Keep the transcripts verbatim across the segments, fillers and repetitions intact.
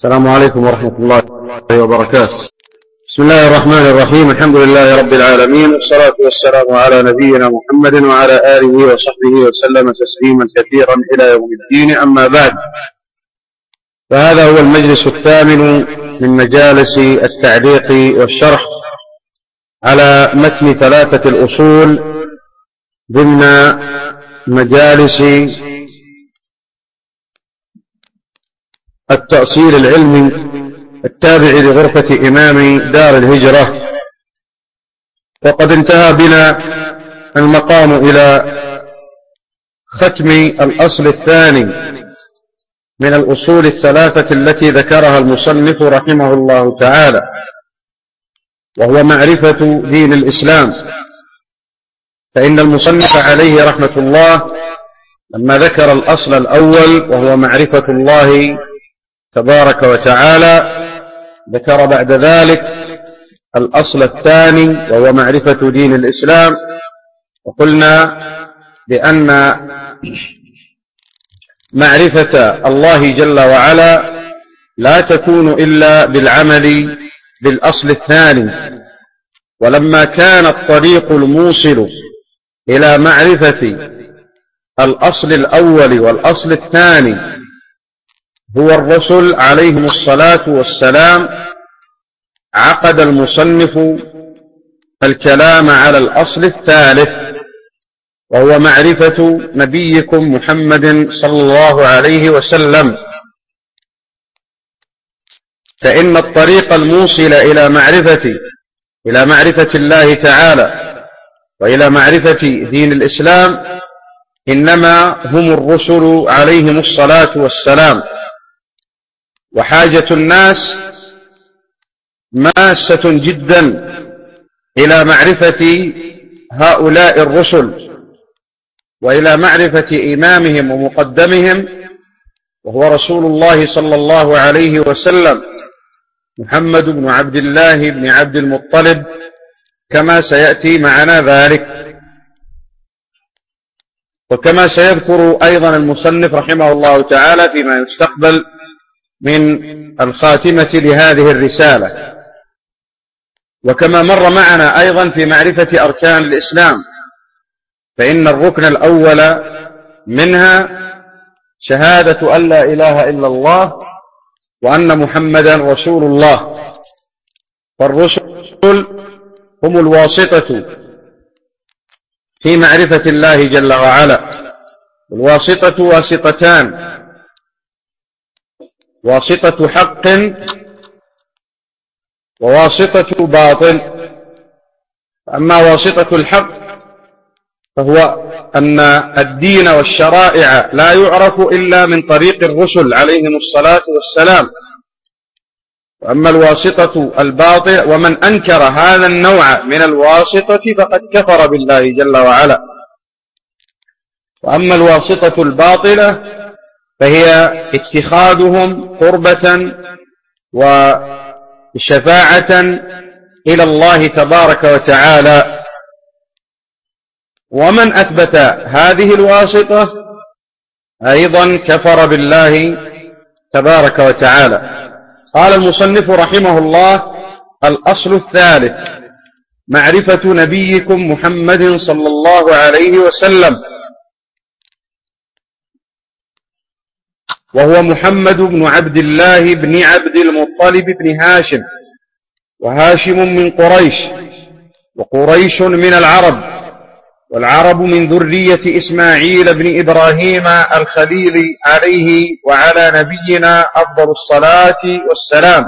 السلام عليكم ورحمة الله وبركاته. بسم الله الرحمن الرحيم. الحمد لله رب العالمين، والصلاة والسلام على نبينا محمد وعلى آله وصحبه وسلم تسليما كثيرا إلى يوم الدين. أما بعد، فهذا هو المجلس الثامن من مجالس التعليق والشرح على متن ثلاثة الأصول ضمن مجالس التأصيل العلمي التابع لغرفة إمام دار الهجرة. وقد انتهى بنا المقام إلى ختم الأصل الثاني من الأصول الثلاثة التي ذكرها المصنف رحمه الله تعالى، وهو معرفة دين الإسلام. فإن المصنف عليه رحمة الله لما ذكر الأصل الأول وهو معرفة الله تبارك وتعالى، ذكر بعد ذلك الأصل الثاني وهو معرفة دين الإسلام. وقلنا بأن معرفة الله جل وعلا لا تكون إلا بالعمل بالأصل الثاني. ولما كان الطريق الموصل إلى معرفة الأصل الأول والأصل الثاني هو الرسل عليهم الصلاة والسلام، عقد المصنف الكلام على الأصل الثالث وهو معرفة نبيكم محمد صلى الله عليه وسلم. فإن الطريق الموصل إلى معرفة إلى معرفة الله تعالى وإلى معرفة دين الإسلام إنما هم الرسل عليهم الصلاة والسلام. وحاجة الناس ماسة جدا إلى معرفة هؤلاء الرسل وإلى معرفة إمامهم ومقدمهم، وهو رسول الله صلى الله عليه وسلم محمد بن عبد الله بن عبد المطلب، كما سيأتي معنا ذلك. وكما سيذكر أيضا المصنف رحمه الله تعالى فيما يستقبل من الخاتمة لهذه الرسالة. وكما مر معنا أيضا في معرفة أركان الإسلام، فإن الركن الأول منها شهادة أن لا إله إلا الله وأن محمدا رسول الله. فالرسل هم الواسطة في معرفة الله جل وعلا. الواسطة واسطتان: واسطة حق وواسطة باطل. أما واسطة الحق فهو أن الدين والشرائع لا يعرف إلا من طريق الرسل عليهم الصلاة والسلام. وأما الواسطة الباطل، ومن أنكر هذا النوع من الواسطة فقد كفر بالله جل وعلا. وأما الواسطة الباطلة فهي اتخاذهم قربة وشفاعة إلى الله تبارك وتعالى. ومن أثبت هذه الواسطة أيضا كفر بالله تبارك وتعالى. قال المصنف رحمه الله: الأصل الثالث معرفة نبيكم محمد صلى الله عليه وسلم، وهو محمد بن عبد الله بن عبد المطلب بن هاشم، وهاشم من قريش، وقريش من العرب، والعرب من ذرية إسماعيل بن إبراهيم الخليل عليه وعلى نبينا أفضل الصلاة والسلام.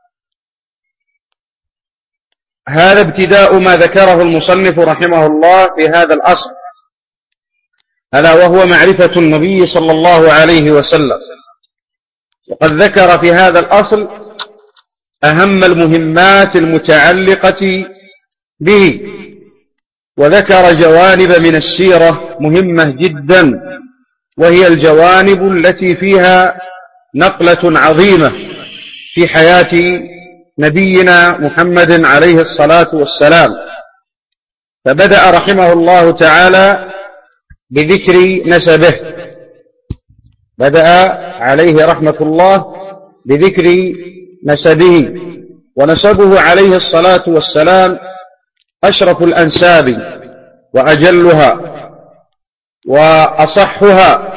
هذا ابتداء ما ذكره المصنف رحمه الله في هذا الأصل، ألا وهو معرفة النبي صلى الله عليه وسلم. وقد ذكر في هذا الأصل أهم المهمات المتعلقة به، وذكر جوانب من السيرة مهمة جدا، وهي الجوانب التي فيها نقلة عظيمة في حياة نبينا محمد عليه الصلاة والسلام. فبدأ رحمه الله تعالى بذكر نسبه، بدأ عليه رحمة الله بذكر نسبه. ونسبه عليه الصلاة والسلام أشرف الأنساب وأجلها وأصحها.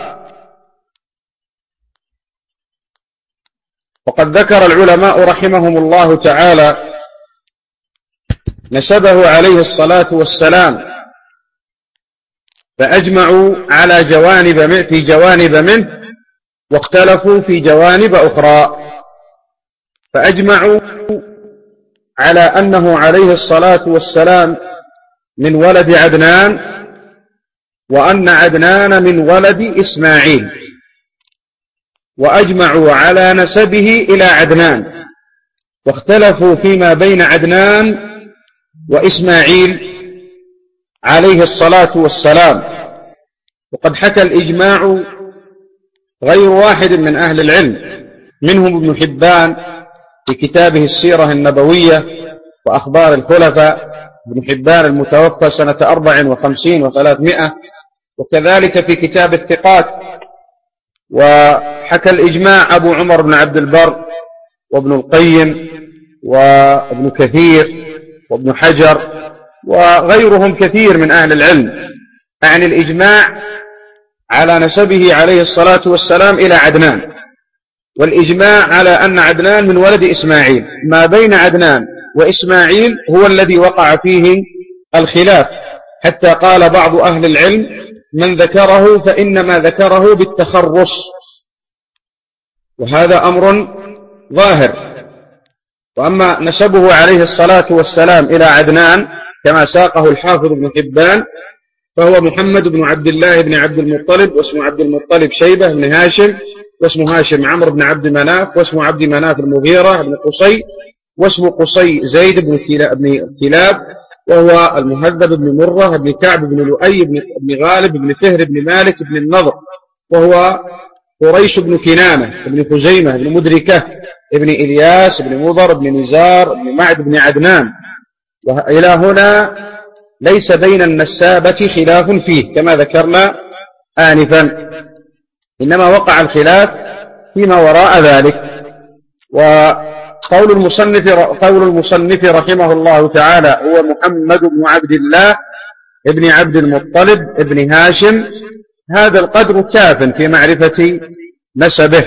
وقد ذكر العلماء رحمهم الله تعالى نسبه عليه الصلاة والسلام، فأجمعوا على جوانب في جوانب منه، واختلفوا في جوانب أخرى. فأجمعوا على أنه عليه الصلاة والسلام من ولد عدنان، وأن عدنان من ولد إسماعيل، وأجمعوا على نسبه إلى عدنان، واختلفوا فيما بين عدنان وإسماعيل عليه الصلاة والسلام. وقد حكى الإجماع غير واحد من أهل العلم، منهم ابن حبان في كتابه السيرة النبوية وأخبار الخلفاء، ابن حبان المتوفى سنة أربع وخمسين وثلاثمائة، وكذلك في كتاب الثقات. وحكى الإجماع أبو عمر بن عبد البر وابن القيم وابن كثير وابن حجر وغيرهم كثير من أهل العلم عن الإجماع على نسبه عليه الصلاة والسلام إلى عدنان، والإجماع على أن عدنان من ولد إسماعيل. ما بين عدنان وإسماعيل هو الذي وقع فيه الخلاف، حتى قال بعض أهل العلم من ذكره فإنما ذكره بالتخرص، وهذا أمر ظاهر. وأما نسبه عليه الصلاة والسلام إلى عدنان كما ساقه الحافظ ابن حبان، فهو محمد بن عبد الله بن عبد المطلب، واسم عبد المطلب شيبة بن هاشم، واسم هاشم عمرو بن عبد مناف، واسم عبد مناف المغيرة بن قصي، واسم قصي زيد بن كلاب، وهو المهذب بن مرة بن كعب بن لؤي بن غالب بن فهر بن مالك بن النضر، وهو قريش بن كنانة بن خزيمة بن مدركة ابن إلياس بن مضر بن نزار بن معد بن عدنان. وإلى هنا ليس بين النسابة خلاف فيه كما ذكرنا آنفا، إنما وقع الخلاف فيما وراء ذلك. وقول المصنف, قول المصنف رحمه الله تعالى هو محمد بن عبد الله ابن عبد المطلب ابن هاشم، هذا القدر كاف في معرفة نسبه.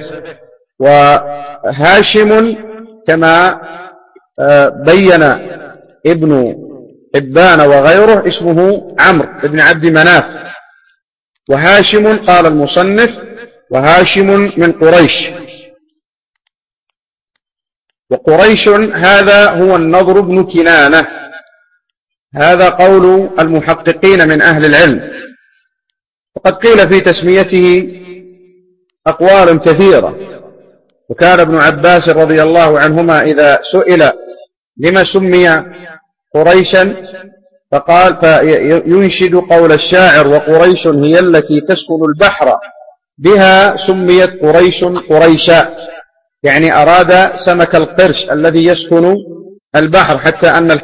وهاشم كما بين ابن حبان وغيره اسمه عمرو بن عبد مناف، وهاشم قال المصنف وهاشم من قريش، وقريش هذا هو النضر بن كنانة. هذا قول المحققين من أهل العلم. وقد قيل في تسميته أقوال كثيرة. وكان ابن عباس رضي الله عنهما إذا سئل لما سمي قريشا فقال فينشد قول الشاعر وقريش هي التي تسكن البحر بها سميت قريش قريشا، يعني أراد سمك القرش الذي يسكن البحر. حتى أن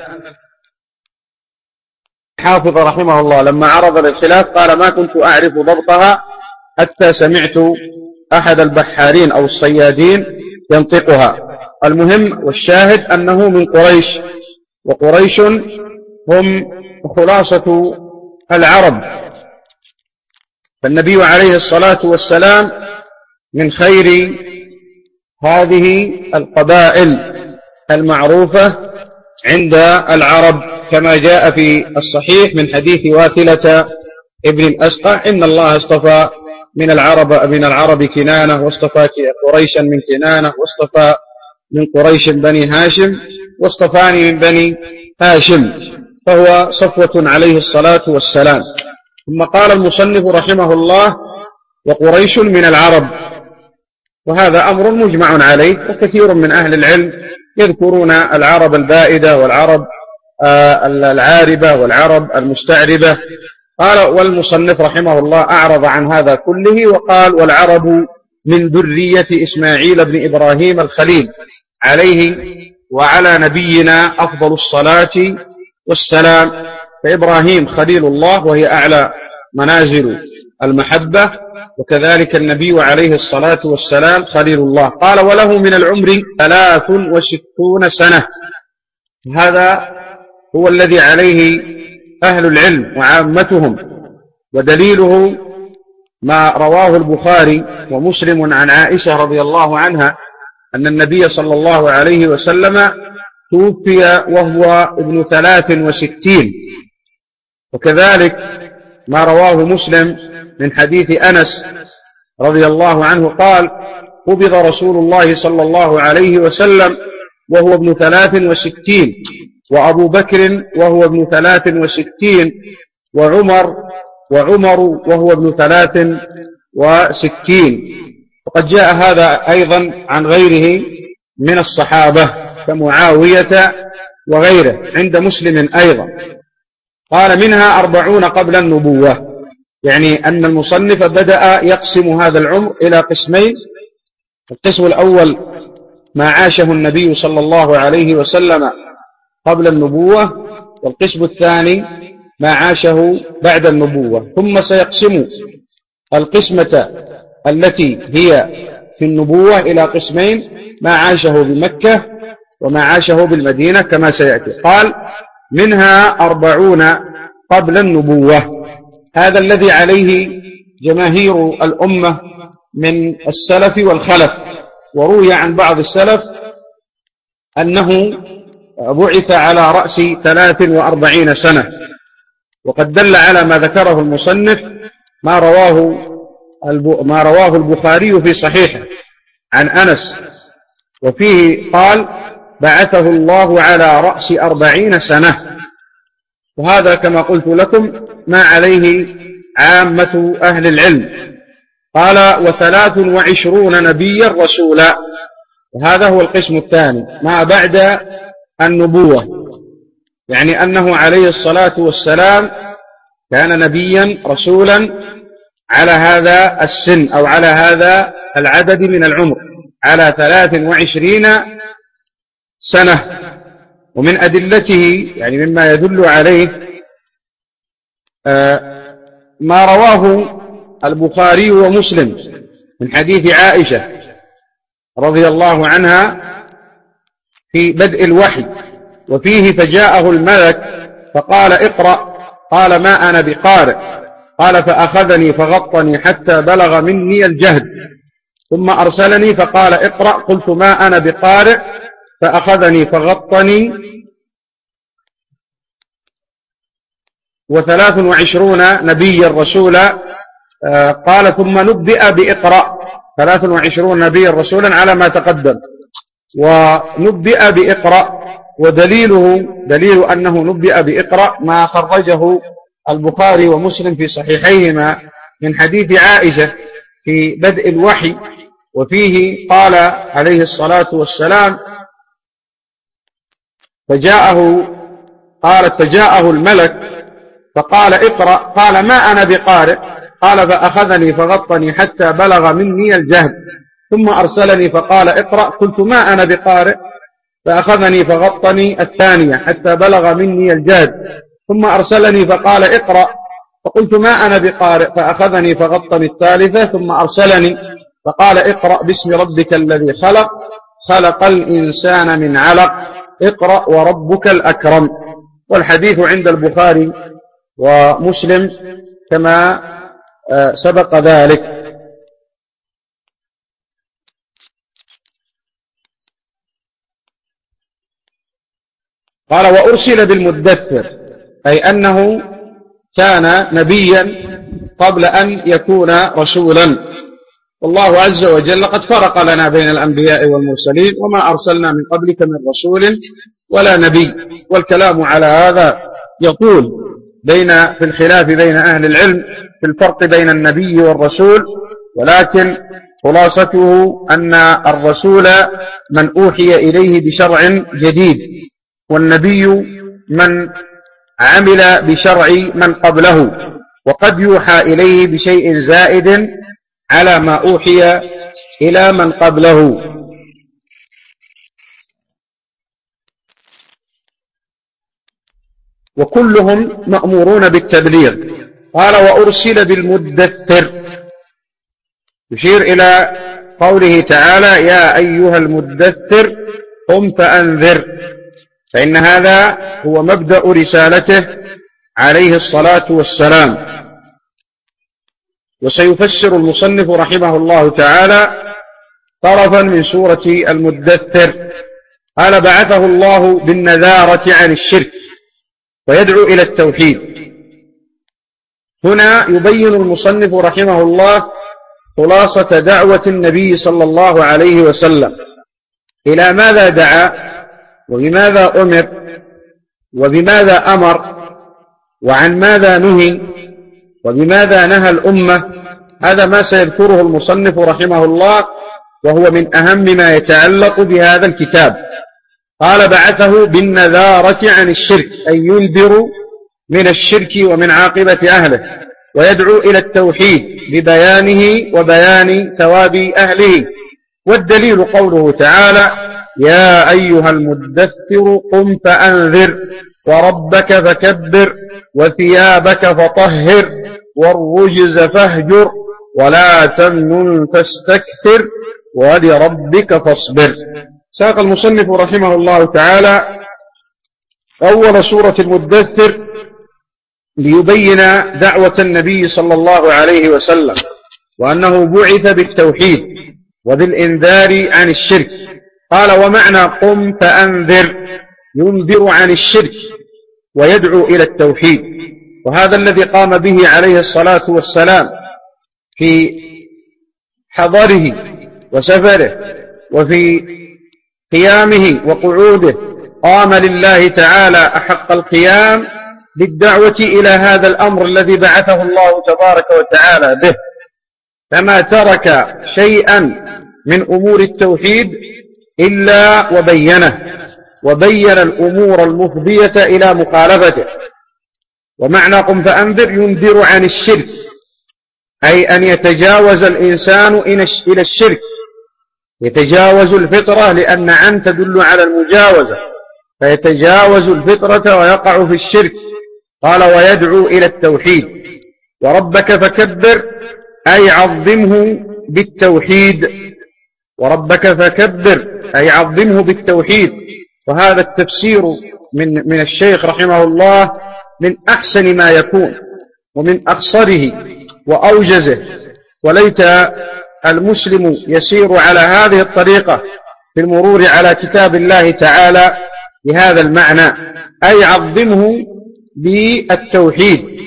الحافظ رحمه الله لما عرض للخلاف قال ما كنت أعرف ضبطها حتى سمعت أحد البحارين أو الصيادين ينطقها. المهم والشاهد أنه من قريش، وقريش هم خلاصة العرب. فالنبي عليه الصلاة والسلام من خير هذه القبائل المعروفة عند العرب، كما جاء في الصحيح من حديث واثلة ابن الأسقع إن الله اصطفى من العرب من العرب كنانة، واصطفى قريشا من كنانة، واصطفى من قريش بني هاشم، واصطفاني من بني هاشم، فهو صفوة عليه الصلاة والسلام. ثم قال المصنف رحمه الله وقريش من العرب، وهذا أمر مجمع عليه، وكثير من أهل العلم يذكرون العرب البائدة والعرب العاربة والعرب المستعربة. قال والمصنف رحمه الله أعرض عن هذا كله وقال والعرب من ذرية إسماعيل بن إبراهيم الخليل عليه وعلى نبينا أفضل الصلاة والسلام. فإبراهيم خليل الله، وهي أعلى منازل المحبة، وكذلك النبي عليه الصلاة والسلام خليل الله. قال وله من العمر ثلاث وستون سنة. هذا هو الذي عليه أهل العلم وعامتهم، ودليله ما رواه البخاري ومسلم عن عائشة رضي الله عنها أن النبي صلى الله عليه وسلم توفي وهو ابن ثلاث وستين. وكذلك ما رواه مسلم من حديث أنس رضي الله عنه قال قبض رسول الله صلى الله عليه وسلم وهو ابن ثلاث وستين، وأبو بكر وهو ابن ثلاث وستين، وعمر وعمر وهو ابن ثلاث وستين. وقد جاء هذا أيضا عن غيره من الصحابة كمعاوية وغيره عند مسلم أيضا. قال منها أربعون قبل النبوة، يعني أن المصنف بدأ يقسم هذا العمر إلى قسمين. القسم الأول ما عاشه النبي صلى الله عليه وسلم قبل النبوة، والقسم الثاني ما عاشه بعد النبوة. ثم سيقسم القسمة التي هي في النبوة إلى قسمين: ما عاشه بمكة وما عاشه بالمدينة كما سيأتي. قال منها أربعون قبل النبوة. هذا الذي عليه جماهير الأمة من السلف والخلف. وروي عن بعض السلف أنه بعث على رأس ثلاث وأربعين سنة، وقد دل على ما ذكره المصنف ما رواه ما رواه البخاري في صحيحه عن أنس، وفيه قال بعثه الله على رأس أربعين سنة. وهذا كما قلت لكم ما عليه عامة أهل العلم. قال وثلاث وعشرون نبيا رسولا، وهذا هو القسم الثاني ما بعد النبوة، يعني أنه عليه الصلاة والسلام كان نبيا رسولا على هذا السن أو على هذا العدد من العمر، على ثلاث وعشرين سنة. ومن أدلته يعني مما يدل عليه ما رواه البخاري ومسلم من حديث عائشة رضي الله عنها في بدء الوحي، وفيه فجاءه الملك فقال اقرأ، قال ما أنا بقارئ، قال فأخذني فغطني حتى بلغ مني الجهد، ثم أرسلني فقال اقرأ، قلت ما أنا بقارئ، فأخذني فغطني. وثلاث وعشرون نبيا رسولا، قال ثم نبئ بإقرأ، ثلاث وعشرون نبيا رسولا على ما تقدم. ونبئ بإقرأ، ودليله دليل أنه نبئ بإقرأ ما خرجه البخاري ومسلم في صحيحيهما من حديث عائشة في بدء الوحي، وفيه قال عليه الصلاة والسلام فجاءه قالت فجاءه الملك فقال اقرأ، قال ما أنا بقارئ، قال فأخذني فغطني حتى بلغ مني الجهد، ثم أرسلني فقال اقرأ، قلت ما أنا بقارئ، فأخذني فغطني الثانية حتى بلغ مني الجهد، ثم أرسلني فقال اقرأ، فقلت ما أنا بقارئ، فأخذني فغطني الثالثة، ثم أرسلني فقال اقرأ باسم ربك الذي خلق، خلق الإنسان من علق، اقرأ وربك الأكرم. والحديث عند البخاري ومسلم كما سبق ذلك. قال وأرسل بالمدثر، أي أنه كان نبيا قبل أن يكون رسولا. والله عز وجل قد فرق لنا بين الأنبياء والمرسلين، وما أرسلنا من قبلك من رسول ولا نبي. والكلام على هذا يطول بين في الخلاف بين أهل العلم في الفرق بين النبي والرسول، ولكن خلاصته أن الرسول من أوحي إليه بشرع جديد، والنبي من عمل بشرع من قبله، وقد يوحى إليه بشيء زائد على ما أوحي إلى من قبله. وكلهم مأمورون بالتبليغ، قال وأرسل بالمدثر، يشير إلى قوله تعالى يا أيها المدثر قم فأنذر، فإن هذا هو مبدأ رسالته عليه الصلاة والسلام. وسيفسر المصنف رحمه الله تعالى طرفا من سورة المدثر. قال بعثه الله بالنذارة عن الشرك ويدعو إلى التوحيد. هنا يبين المصنف رحمه الله خلاصة دعوة النبي صلى الله عليه وسلم، إلى ماذا دعا وبماذا أمر وبماذا أمر وعن ماذا نهي وبماذا نهى الأمة. هذا ما سيذكره المصنف رحمه الله، وهو من أهم ما يتعلق بهذا الكتاب. قال بعثه بالنذارة عن الشرك، أي ينذر من الشرك ومن عاقبة أهله، ويدعو إلى التوحيد ببيانه وبيان ثواب أهله. والدليل قوله تعالى يا أيها المدثر قم فأنذر وربك فكبر وثيابك فطهر والرجز فاهجر ولا تمنن تستكثر ولربك فاصبر. ساق المصنف رحمه الله تعالى أول سورة المدثر ليبين دعوة النبي صلى الله عليه وسلم، وأنه بعث بالتوحيد وبالإنذار عن الشرك. قال ومعنى قم فأنذر، ينذر عن الشرك ويدعو إلى التوحيد، وهذا الذي قام به عليه الصلاة والسلام في حضره وسفره وفي قيامه وقعوده. قام لله تعالى أحق القيام بالدعوة إلى هذا الأمر الذي بعثه الله تبارك وتعالى به، فما ترك شيئا من أمور التوحيد إلا وبينه، وبين الأمور المفضية إلى مخالفته. ومعنى قم فأنذر ينذر عن الشرك، أي أن يتجاوز الإنسان إلى الشرك، يتجاوز الفطرة، لأن عن تدل على المجاوزة، فيتجاوز الفطرة ويقع في الشرك. قال ويدعو إلى التوحيد. وربك فكبر، أي عظمه بالتوحيد، وربك فكبر أي عظمه بالتوحيد. وهذا التفسير من من الشيخ رحمه الله من أحسن ما يكون ومن أقصره وأوجزه، وليت المسلم يسير على هذه الطريقة في المرور على كتاب الله تعالى بهذا المعنى، أي عظمه بالتوحيد.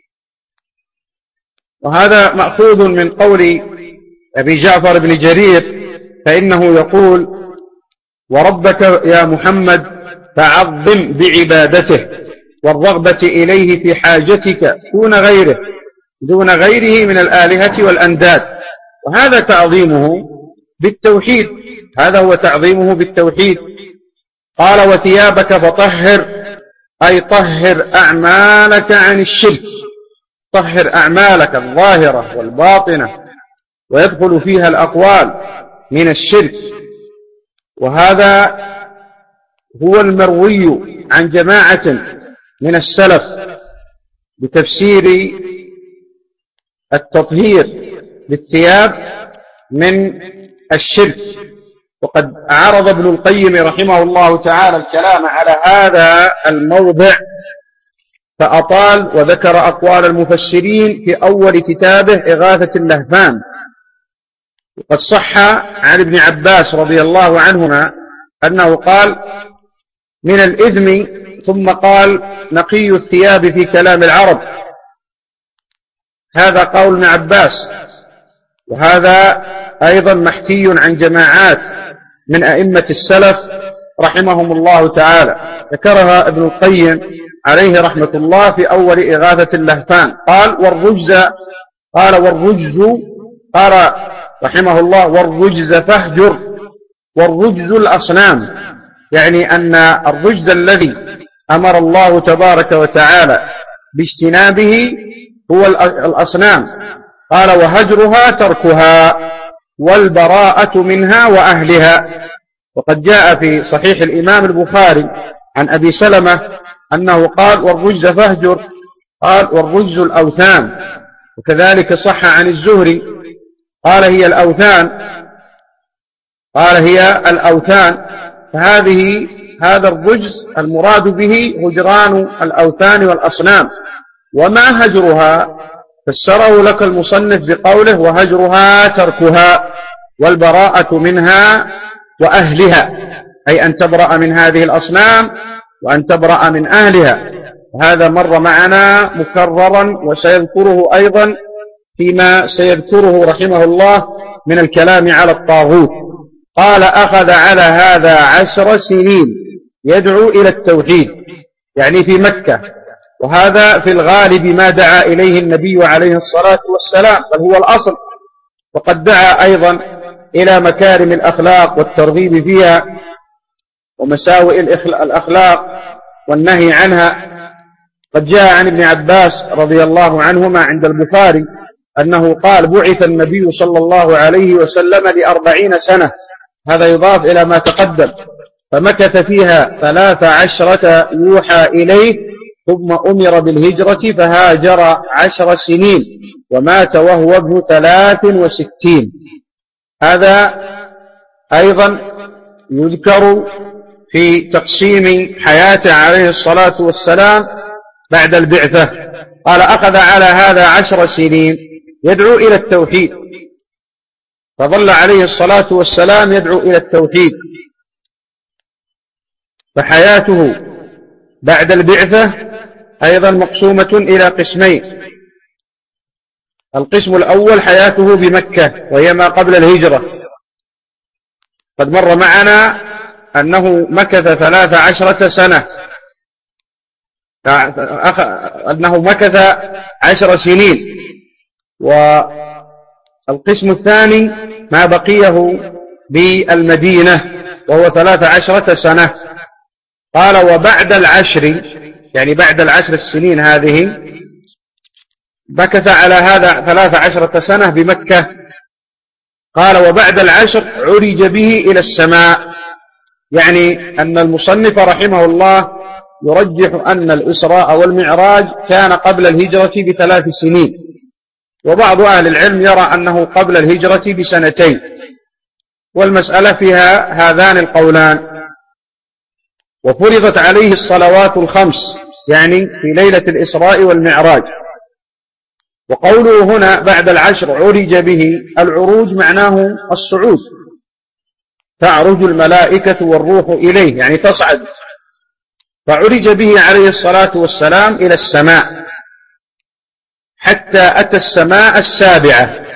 وهذا مأخوذ من قول أبي جعفر بن جرير، فإنه يقول وربك يا محمد فعظم بعبادته والرغبة إليه في حاجتك دون غيره دون غيره من الآلهة والأنداد. وهذا تعظيمه بالتوحيد، هذا هو تعظيمه بالتوحيد. قال وثيابك فطهر، أي طهر أعمالك عن الشرك، طهر أعمالك الظاهرة والباطنة، ويدخل فيها الأقوال من الشرك. وهذا هو المروي عن جماعة من السلف بتفسير التطهير للثياب من الشرك. وقد عرض ابن القيم رحمه الله تعالى الكلام على هذا الموضع فأطال، وذكر أقوال المفسرين في أول كتابه إغاثة اللهفان. وقد صح عن ابن عباس رضي الله عنهما أنه قال من الإثم، ثم قال نقي الثياب في كلام العرب. هذا قول ابن عباس، وهذا أيضا محكي عن جماعات من أئمة السلف رحمهم الله تعالى، ذكرها ابن القيم عليه رحمة الله في أول إغاثة اللهفان. قال والرجز، قال والرجز، قال رحمه الله والرجز فاهجر. والرجز الأصنام، يعني أن الرجز الذي أمر الله تبارك وتعالى باجتنابه هو الأصنام. قال وهجرها تركها والبراءة منها وأهلها. وقد جاء في صحيح الإمام البخاري عن أبي سلمة أنه قال والرجز فاهجر، قال والرجز الأوثان. وكذلك صح عن الزهري قال هي الأوثان قال هي الأوثان فهذه هذا الرجز المراد به هجران الأوثان والأصنام. وما هجرها فسره لك المصنف بقوله وهجرها تركها والبراءة منها وأهلها، أي أن تبرأ من هذه الأصنام وأن تبرأ من أهلها. وهذا مر معنا مكررا وسيذكره أيضا فيما سيذكره رحمه الله من الكلام على الطاغوت. قال أخذ على هذا عشر سنين يدعو إلى التوحيد، يعني في مكة، وهذا في الغالب ما دعا إليه النبي عليه الصلاة والسلام، بل هو الأصل. وقد دعا أيضا إلى مكارم الأخلاق والترغيب فيها ومساوئ الأخلاق والنهي عنها. قد جاء عن ابن عباس رضي الله عنهما عند البخاري أنه قال بعث النبي صلى الله عليه وسلم لأربعين سنة، هذا يضاف إلى ما تقدم، فمكث فيها ثلاث عشرة يوحى إليه ثم أمر بالهجرة فهاجر عشر سنين ومات وهو ابن ثلاث وستين. هذا أيضا يذكر في تقسيم حياته عليه الصلاة والسلام بعد البعثة. قال أخذ على هذا عشر سنين يدعو إلى التوحيد، فظل عليه الصلاة والسلام يدعو إلى التوحيد. فحياته بعد البعثة أيضا مقسومة إلى قسمين. القسم الأول حياته بمكة وهي ما قبل الهجرة، قد مر معنا أنه مكث ثلاث عشرة سنة، أنه مكث عشر سنين. والقسم الثاني ما بقيه بالمدينة وهو ثلاث عشرة سنة. قال وبعد العشر، يعني بعد العشر السنين هذه مكث على هذا ثلاث عشرة سنة بمكة. قال وبعد العشر عرج به إلى السماء، يعني أن المصنف رحمه الله يرجح أن الإسراء والمعراج كان قبل الهجرة بثلاث سنين، وبعض أهل العلم يرى أنه قبل الهجرة بسنتين، والمسألة فيها هذان القولان. وفرضت عليه الصلوات الخمس، يعني في ليلة الإسراء والمعراج. وقوله هنا بعد العشر عرج به، العروج معناه الصعود، تعرج الملائكة والروح إليه، يعني تصعد. فعرج به عليه الصلاة والسلام إلى السماء حتى أتى السماء السابعة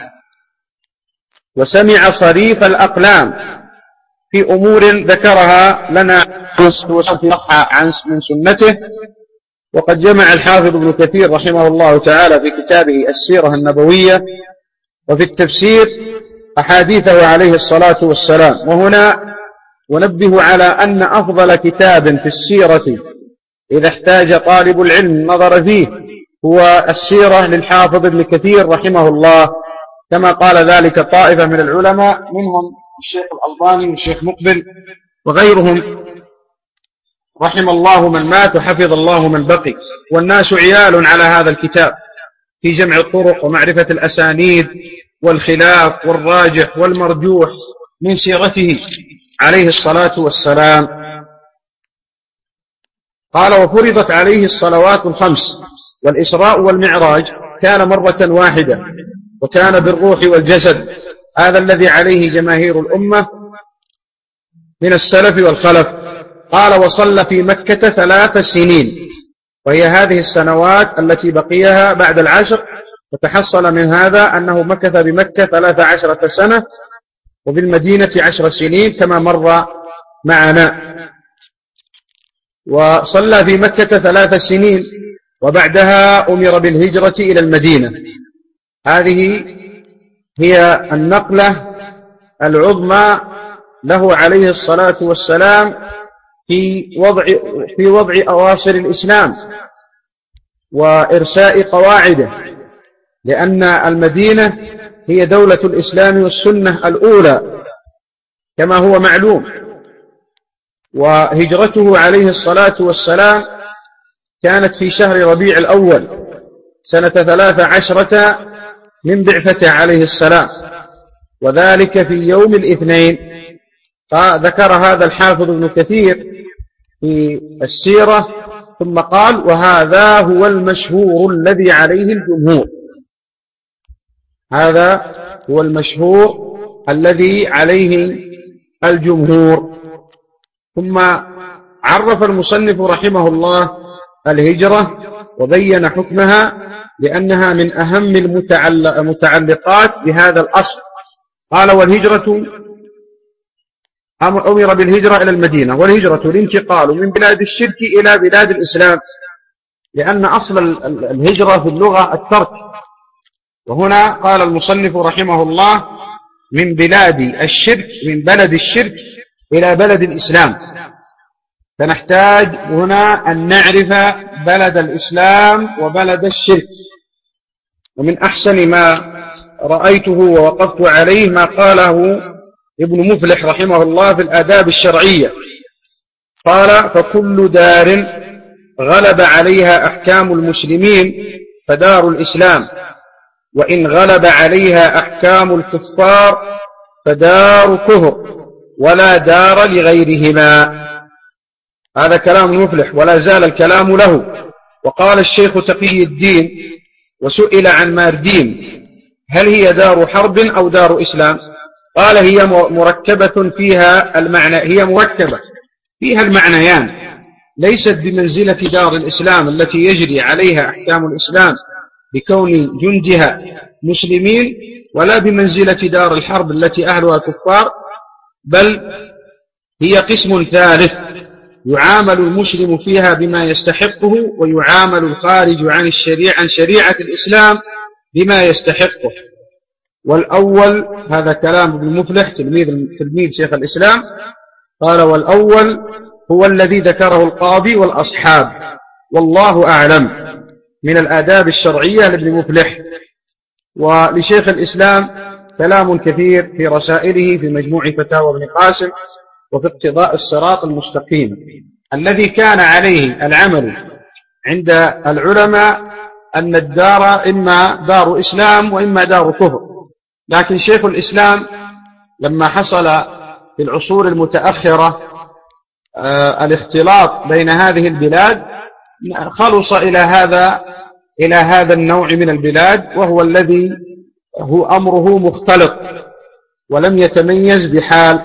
وسمع صريف الأقلام في أمور ذكرها لنا عن من سنته. وقد جمع الحافظ ابن كثير رحمه الله تعالى في كتابه السيرة النبوية وفي التفسير أحاديثه عليه الصلاة والسلام. وهنا ونبه على أن أفضل كتاب في السيرة إذا احتاج طالب العلم النظر فيه هو السيرة للحافظ ابن كثير رحمه الله، كما قال ذلك طائفة من العلماء منهم الشيخ الألباني والشيخ مقبل وغيرهم، رحم الله من مات وحفظ الله من بقي. والناس عيال على هذا الكتاب في جمع الطرق ومعرفة الأسانيد والخلاف والراجح والمرجوح من سيرته عليه الصلاة والسلام. قال وفرضت عليه الصلوات الخمس. والإسراء والمعراج كان مرة واحدة، وكان بالروح والجسد، هذا الذي عليه جماهير الأمة من السلف والخلف. قال وصلى في مكة ثلاث سنين، وهي هذه السنوات التي بقيها بعد العشر، وتحصل من هذا أنه مكث بمكة ثلاث عشرة سنة وبالمدينة عشر سنين كما مر معنا. وصلى في مكة ثلاث سنين وبعدها أمر بالهجرة إلى المدينة. هذه هي النقلة العظمى له عليه الصلاة والسلام في وضع في وضع أواصر الإسلام وإرساء قواعده، لأن المدينة هي دولة الإسلام والسنة الأولى كما هو معلوم. وهجرته عليه الصلاة والسلام كانت في شهر ربيع الأول، سنة ثلاث عشرة من بعثته عليه السلام، وذلك في يوم الاثنين. ذكر هذا الحافظ ابن كثير في السيرة، ثم قال: وهذا هو المشهور الذي عليه الجمهور. هذا هو المشهور الذي عليه الجمهور. ثم عرف المصنف رحمه الله الهجرة وبين حكمها لأنها من أهم المتعلقات بهذا الأصل. قال: والهجرة أمر بالهجرة إلى المدينة، والهجرة الانتقال من بلاد الشرك إلى بلاد الإسلام، لأن أصل الهجرة في اللغة الترك. وهنا قال المصنف رحمه الله: من بلاد الشرك، من بلد الشرك إلى بلد الإسلام. فنحتاج هنا أن نعرف بلد الإسلام وبلد الشرك. ومن أحسن ما رأيته ووقفت عليه ما قاله ابن مفلح رحمه الله في الآداب الشرعية. قال: فكل دار غلب عليها أحكام المسلمين فدار الإسلام، وإن غلب عليها أحكام الكفار فدار كفر، ولا دار لغيرهما. هذا كلام مفلح، ولا زال الكلام له. وقال الشيخ تقي الدين وسئل عن ماردين: هل هي دار حرب أو دار إسلام؟ قال: هي مركبة فيها المعنى، هي مركبة فيها المعنيان، ليست بمنزلة دار الإسلام التي يجري عليها أحكام الإسلام بكون جندها مسلمين، ولا بمنزلة دار الحرب التي أهلها كفار، بل هي قسم ثالث يعامل المسلم فيها بما يستحقه، ويعامل الخارج عن الشريعة عن شريعة الإسلام بما يستحقه. والأول، هذا كلام ابن مفلح تلميذ تلميذ شيخ الإسلام، قال: والأول هو الذي ذكره القاضي والأصحاب، والله أعلم، من الآداب الشرعية لابن مفلح. ولشيخ الإسلام كلام كثير في رسائله في مجموع فتاوى ابن قاسم وفي اقتضاء الصراط المستقيم، الذي كان عليه العمل عند العلماء أن الدار إما دار إسلام وإما دار كفر. لكن شيخ الإسلام لما حصل في العصور المتأخرة آه الاختلاط بين هذه البلاد، خلص إلى هذا إلى هذا النوع من البلاد، وهو الذي هو أمره مختلط ولم يتميز بحال.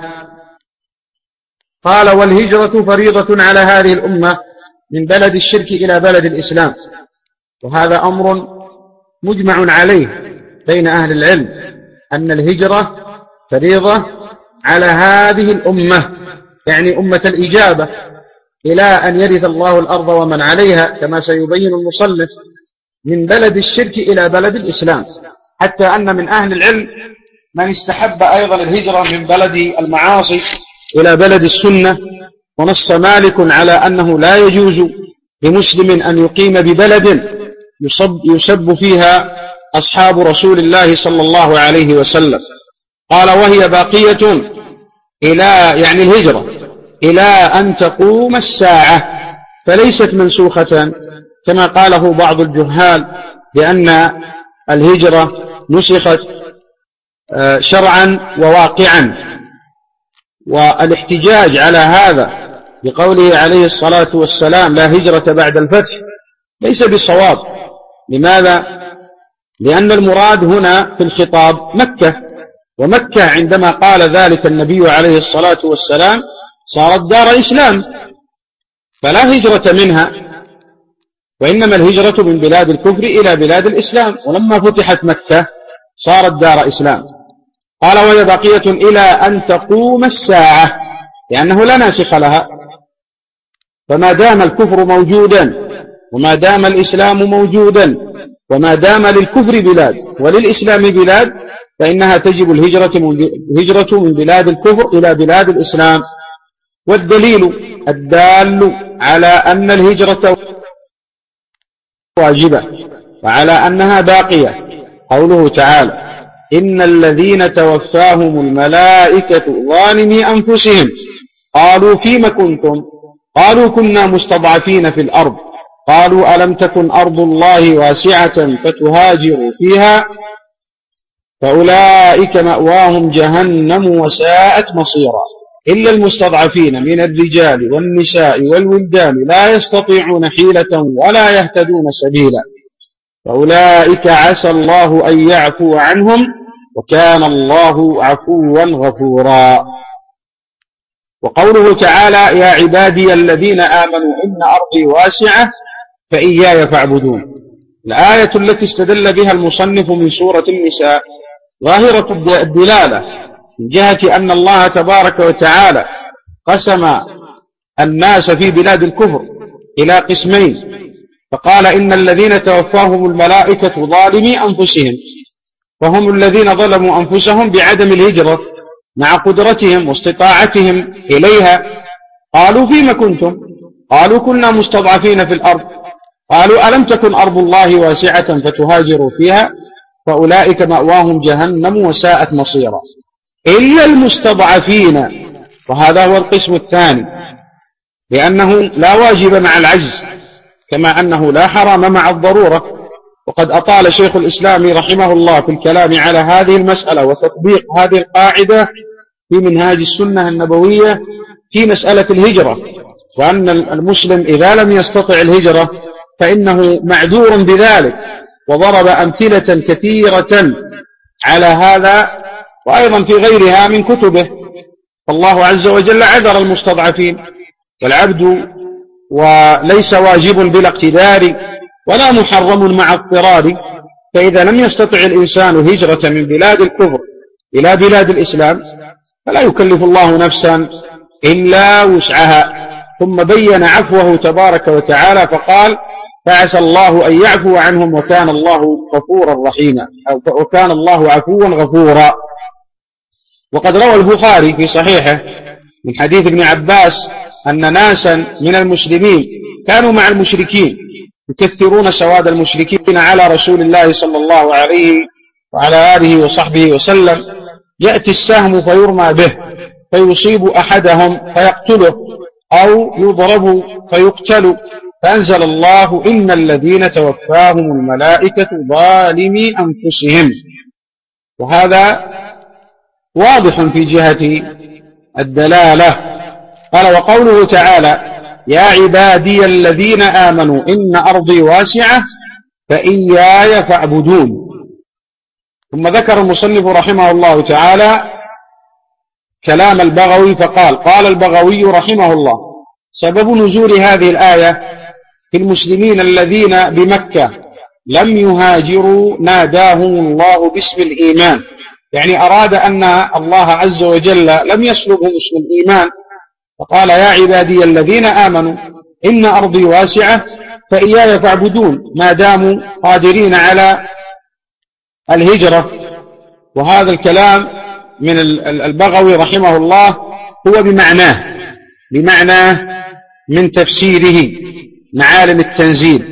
قال: والهجرة فريضة على هذه الأمة من بلد الشرك إلى بلد الإسلام. وهذا أمر مجمع عليه بين أهل العلم، أن الهجرة فريضة على هذه الأمة، يعني أمة الإجابة، إلى أن يرث الله الأرض ومن عليها، كما سيبين المصنف، من بلد الشرك إلى بلد الإسلام. حتى أن من أهل العلم من استحب أيضا الهجرة من بلد المعاصي إلى بلد السنة. ونص مالك على أنه لا يجوز لمسلم أن يقيم ببلد يصب, يسب فيها أصحاب رسول الله صلى الله عليه وسلم. قال: وهي باقية إلى، يعني الهجرة، إلى أن تقوم الساعة، فليست منسوخة كما قاله بعض الجهال بأن الهجرة نسخت شرعا وواقعا. والاحتجاج على هذا بقوله عليه الصلاة والسلام: لا هجرة بعد الفتح، ليس بصواب. لماذا؟ لأن المراد هنا في الخطاب مكة، ومكة عندما قال ذلك النبي عليه الصلاة والسلام صارت دار إسلام، فلا هجرة منها، وإنما الهجرة من بلاد الكفر إلى بلاد الإسلام. ولما فتحت مكة صارت دار إسلام. قال: وهي بقية إلى أن تقوم الساعة، لأنه لا ناسخ لها. فما دام الكفر موجودا، وما دام الإسلام موجودا، وما دام للكفر بلاد وللإسلام بلاد، فإنها تجب الهجرة من بلاد الكفر إلى بلاد الإسلام. والدليل الدال على أن الهجرة واجبة وعلى أنها باقية قوله تعالى: إن الذين توفاهم الملائكة ظالمي أنفسهم قالوا فيم كنتم؟ قالوا كنا مستضعفين في الأرض قالوا ألم تكن أرض الله واسعة فتهاجروا فيها فأولئك مأواهم جهنم وساءت مصيرا إلا المستضعفين من الرجال والنساء والولدان لا يستطيعون حيلة ولا يهتدون سبيلا فأولئك عسى الله أن يعفو عنهم وكان الله عفوا غفورا. وقوله تعالى يا عبادي الذين آمنوا إن أرضي واسعة فإياي فاعبدون، الآية التي استدل بها المصنف من سورة النساء ظاهرة الدلالة من جهة أن الله تبارك وتعالى قسم الناس في بلاد الكفر إلى قسمين، فقال إن الذين توفاهم الملائكة ظالمي أنفسهم، وهم الذين ظلموا أنفسهم بعدم الهجرة مع قدرتهم واستطاعتهم إليها. قالوا فيما كنتم؟ قالوا كنا مستضعفين في الأرض. قالوا ألم تكن أرض الله واسعة فتهاجروا فيها فأولئك مأواهم جهنم وساءت مصيرا إلا المستضعفين، وهذا هو القسم الثاني، لأنه لا واجب مع العجز كما أنه لا حرام مع الضرورة. وقد أطال شيخ الإسلام رحمه الله في الكلام على هذه المسألة وتطبيق هذه القاعدة في منهاج السنة النبوية في مسألة الهجرة، وأن المسلم إذا لم يستطع الهجرة فإنه معذور بذلك، وضرب أمثلة كثيرة على هذا وأيضا في غيرها من كتبه. فالله عز وجل عذر المستضعفين، والعبد وليس واجب بلا اقتدار ولا محرم مع اضطرار، فإذا لم يستطع الإنسان هجرة من بلاد الكفر إلى بلاد الإسلام فلا يكلف الله نفسا إلا وسعها. ثم بين عفوه تبارك وتعالى فقال فعسى الله أن يعفو عنهم وكان الله غفورا رحيما، وكان الله عفوا غفورا. وقد روى البخاري في صحيحه من حديث ابن عباس أن ناسا من المسلمين كانوا مع المشركين يكثرون سواد المشركين على رسول الله صلى الله عليه وعلى آله وصحبه وسلم، يأتي السهم فيرمى به فيصيب أحدهم فيقتله أو يضرب فيقتل، فأنزل الله إن الذين توفاهم الملائكة ظالمي أنفسهم. وهذا واضح في جهة الدلالة. قال وقوله تعالى يا عبادي الذين آمنوا إن أرضي واسعة فإياي فاعبدون. ثم ذكر المصنف رحمه الله تعالى كلام البغوي فقال قال البغوي رحمه الله سبب نزول هذه الآية في المسلمين الذين بمكة لم يهاجروا ناداهم الله باسم الإيمان، يعني أراد أن الله عز وجل لم يسلبهم اسم الإيمان، فقال يا عبادي الذين آمنوا إن أرضي واسعة فإياي فاعبدون ما داموا قادرين على الهجرة. وهذا الكلام من البغوي رحمه الله هو بمعناه بمعنى من تفسيره معالم التنزيل.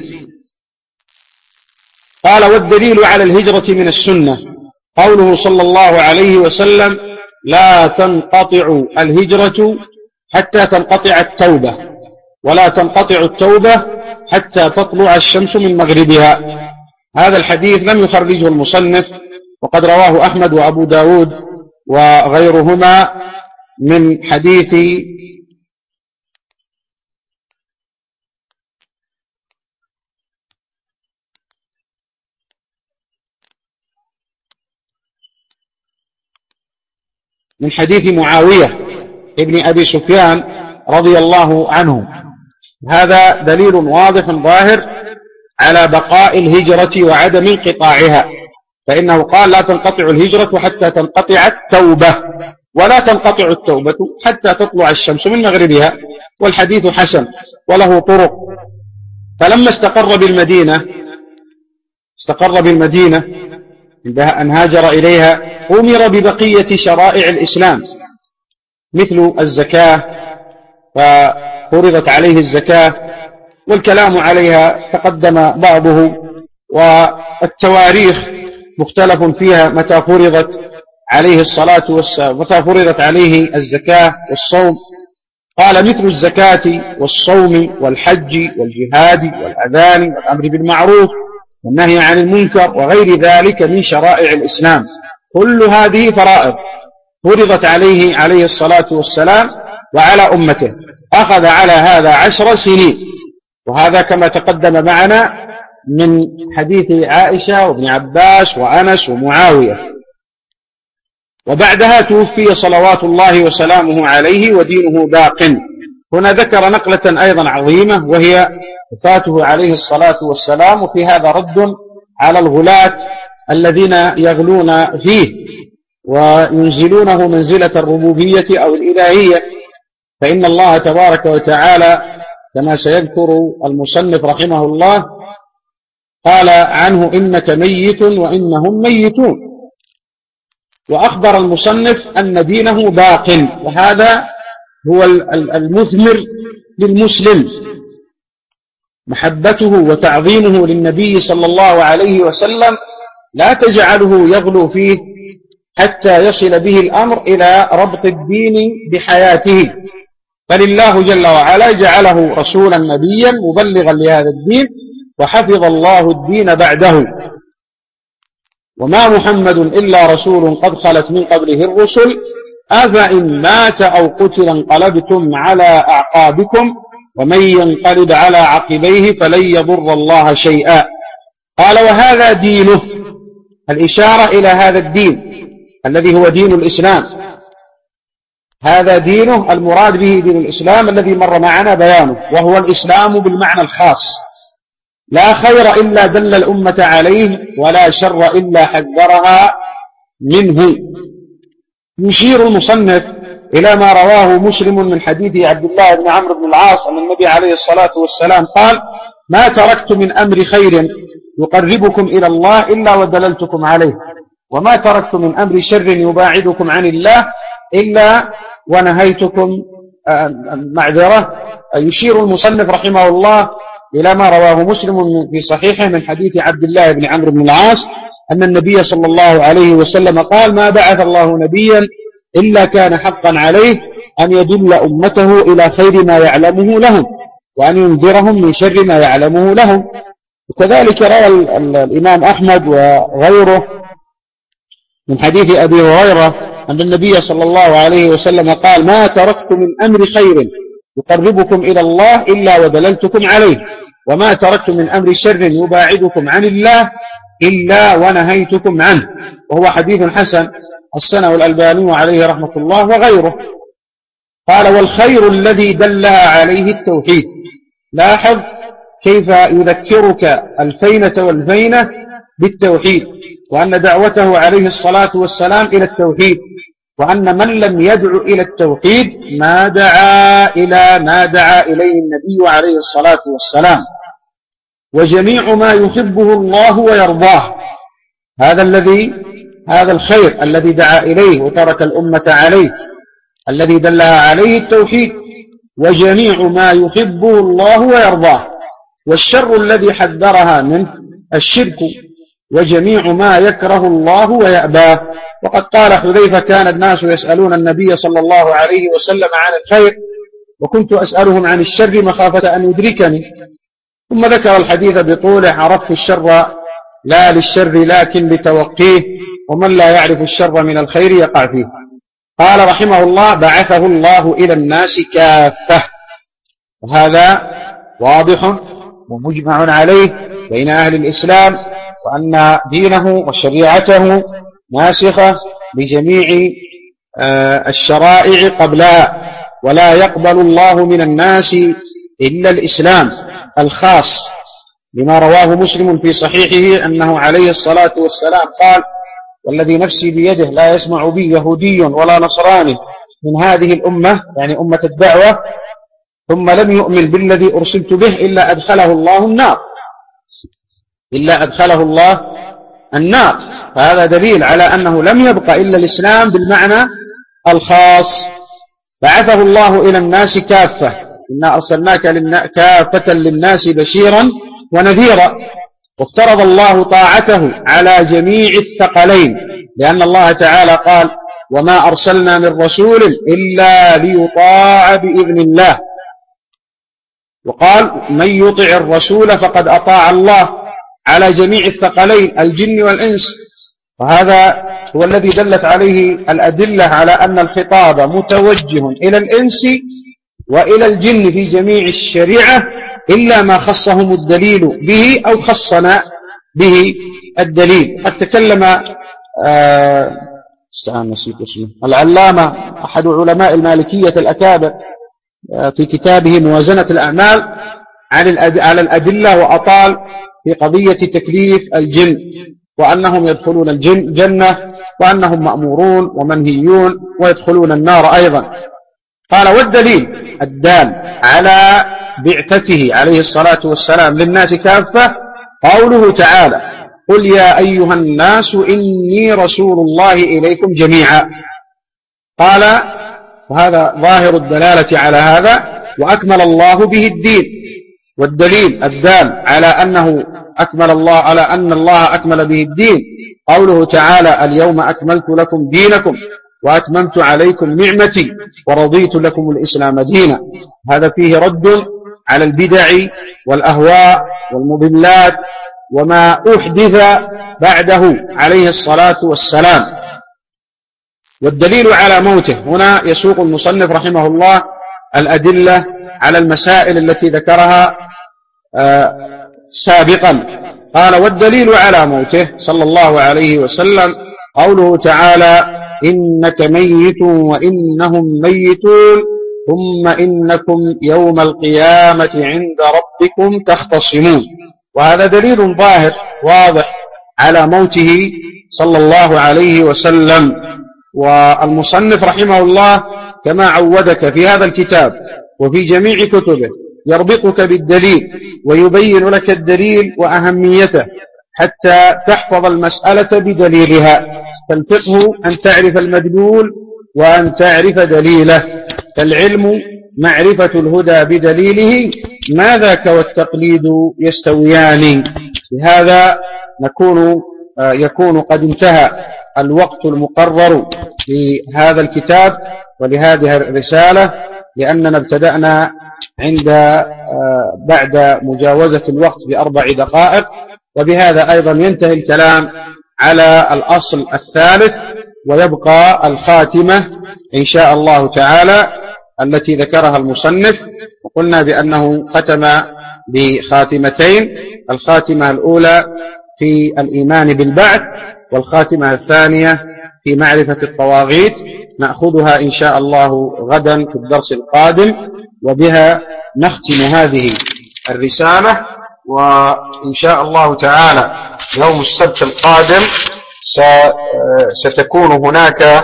قال والدليل على الهجرة من السنة قوله صلى الله عليه وسلم لا تنقطع الهجرة حتى تنقطع التوبة، ولا تنقطع التوبة حتى تطلع الشمس من مغربها. هذا الحديث لم يخرجه المصنف، وقد رواه أحمد وأبو داود وغيرهما من حديث من حديث معاوية ابن أبي سفيان رضي الله عنه. هذا دليل واضح ظاهر على بقاء الهجرة وعدم انقطاعها، فإنه قال لا تنقطع الهجرة حتى تنقطع التوبة، ولا تنقطع التوبة حتى تطلع الشمس من مغربها. والحديث حسن وله طرق. فلما استقر بالمدينة استقر بالمدينة أن هاجر إليها أمر ببقية شرائع الإسلام مثل الزكاة، ففرضت عليه الزكاة والكلام عليها تقدم بعضه، والتواريخ مختلف فيها متى فرضت عليه الصلاة والسلام، متى فرضت عليه الزكاة والصوم. قال مثل الزكاة والصوم والحج والجهاد والأذان والأمر بالمعروف والنهي عن المنكر وغير ذلك من شرائع الإسلام. كل هذه فرائض فرضت عليه عليه الصلاة والسلام وعلى أمته، أخذ على هذا عشر سنين، وهذا كما تقدم معنا من حديث عائشة وابن عباس وأنس ومعاوية. وبعدها توفي صلوات الله وسلامه عليه ودينه باق. هنا ذكر نقلة أيضا عظيمة وهي وفاته عليه الصلاة والسلام، وفي هذا رد على الغلاة الذين يغلون فيه وينزلونه منزلة الربوبية أو الإلهية، فإن الله تبارك وتعالى كما سيذكر المصنف رحمه الله قال عنه إنك ميت وإنهم ميتون، وأخبر المصنف أن دينه باق، وهذا هو المثمر للمسلم، محبته وتعظيمه للنبي صلى الله عليه وسلم لا تجعله يغلو فيه حتى يصل به الأمر إلى ربط الدين بحياته، بل الله جل وعلا جعله رسولا نبيا مبلغا لهذا الدين، وحفظ الله الدين بعده. وما محمد إلا رسول قد خلت من قبله الرسل أفإن مات أو قتل انقلبتم على أعقابكم ومن ينقلب على عقبيه فلن يضر الله شيئا. قال وهذا دينه، الإشارة إلى هذا الدين الذي هو دين الإسلام، هذا دينه المراد به دين الإسلام الذي مر معنا بيانه، وهو الإسلام بالمعنى الخاص، لا خير إلا دل الأمة عليه ولا شر إلا حذرها منه. يشير المصنف إلى ما رواه مسلم من حديث عبد الله بن عمرو بن العاص أن النبي عليه الصلاة والسلام قال ما تركت من أمر خير يقربكم إلى الله إلا ودللتكم عليه، وما تركت من أمر شر يباعدكم عن الله إلا ونهيتكم معذرة. يشير المصنف رحمه الله إلى ما رواه مسلم في صحيحه من حديث عبد الله بن عمرو بن العاص أن النبي صلى الله عليه وسلم قال ما بعث الله نبيا إلا كان حقا عليه أن يدل أمته إلى خير ما يعلمه لهم وأن ينذرهم من شر ما يعلمه لهم. وكذلك روى الإمام أحمد وغيره من حديث أبي هريرة أن النبي صلى الله عليه وسلم قال ما تركت من أمر خير يقربكم إلى الله إلا ودللتكم عليه، وما تركت من أمر شر يباعدكم عن الله إلا ونهيتكم عنه. وهو حديث حسن حسنه الألباني عليه رحمة الله وغيره. قال والخير الذي دلها عليه التوحيد. لاحظ كيف يذكرك الفينة والفينة بالتوحيد، وأن دعوته عليه الصلاة والسلام إلى التوحيد، وأن من لم يدع إلى التوحيد ما دعا إلى ما دعا إليه النبي عليه الصلاة والسلام. وجميع ما يحبه الله ويرضاه، هذا الذي هذا الخير الذي دعا إليه وترك الأمة عليه الذي دلها عليه التوحيد، وجميع ما يحبه الله ويرضاه. والشر الذي حذرها منه الشرك، وجميع ما يكره الله ويأباه. وقد قال حذيفة كان الناس يسألون النبي صلى الله عليه وسلم عن الخير وكنت أسألهم عن الشر مخافة أن يدركني. ثم ذكر الحديث بطوله عرفت الشر لا للشر لكن لتوقيه، ومن لا يعرف الشر من الخير يقع فيه. قال رحمه الله بعثه الله إلى الناس كافة، وهذا واضح ومجمع عليه بين أهل الإسلام، وأن دينه وشريعته ناسخة لجميع الشرائع قبلها، ولا يقبل الله من الناس إلا الإسلام الخاص، لما رواه مسلم في صحيحه أنه عليه الصلاة والسلام قال والذي نفسي بيده لا يسمع بي يهودي ولا نصراني من هذه الأمة، يعني أمة الدعوة، ثم لم يؤمن بالذي أرسلت به إلا أدخله الله النار إلا أدخله الله النار. فهذا دليل على أنه لم يبقى إلا الإسلام بالمعنى الخاص. بعثه الله إلى الناس كافة، إنا أرسلناك كافة للناس بشيرا ونذيرا. وافترض الله طاعته على جميع الثقلين، لأن الله تعالى قال وما أرسلنا من رسول إلا ليطاع بإذن الله. وقال من يطع الرسول فقد أطاع الله على جميع الثقلين الجن والإنس. وهذا هو الذي دلت عليه الأدلة على أن الخطاب متوجه إلى الإنس وإلى الجن في جميع الشريعة إلا ما خصهم الدليل به أو خصنا به الدليل. قد تكلم آه استعان نسيت اسمه العلامة أحد علماء المالكية الأكابر آه في كتابه موازنة الأعمال عن الأد... على الأدلة، وأطال في قضية تكليف الجن وأنهم يدخلون الجنة وأنهم مأمورون ومنهيون ويدخلون النار أيضا. قال والدليل الدال على بعثته عليه الصلاة والسلام للناس كافة قوله تعالى قل يا أيها الناس إني رسول الله إليكم جميعا. قال وهذا ظاهر الدلالة على هذا وأكمل الله به الدين. والدليل الدال على أنه أكمل الله على أن الله أكمل به الدين قوله تعالى اليوم أكملت لكم دينكم وأتممت عليكم نعمتي ورضيت لكم الإسلام دينا. هذا فيه رد على البدع والأهواء والمضلات وما أحدث بعده عليه الصلاة والسلام. والدليل على موته هنا يسوق المصنف رحمه الله الأدلة على المسائل التي ذكرها آه سابقا. قال والدليل على موته صلى الله عليه وسلم قوله تعالى إنك ميت وإنهم ميتون ثم إنكم يوم القيامة عند ربكم تختصمون. وهذا دليل ظاهر واضح على موته صلى الله عليه وسلم. والمصنف رحمه الله كما عودك في هذا الكتاب وفي جميع كتبه يربطك بالدليل ويبين لك الدليل وأهميته حتى تحفظ المسألة بدليلها. فالفقه أن تعرف المدلول وأن تعرف دليله. فالعلم معرفة الهدى بدليله ما ذاك والتقليد يستويان. بهذا نكون يكون قد انتهى الوقت المقرر لهذا الكتاب ولهذه الرسالة، لأننا ابتدأنا عند بعد مجاوزة الوقت بأربع دقائق. وبهذا أيضا ينتهي الكلام على الأصل الثالث ويبقى الخاتمة إن شاء الله تعالى التي ذكرها المصنف. وقلنا بأنه ختم بخاتمتين، الخاتمة الأولى في الإيمان بالبعث والخاتمة الثانية في معرفة الطواغيت. نأخذها إن شاء الله غدا في الدرس القادم، وبها نختم هذه الرسالة. وإن شاء الله تعالى يوم السبت القادم ستكون هناك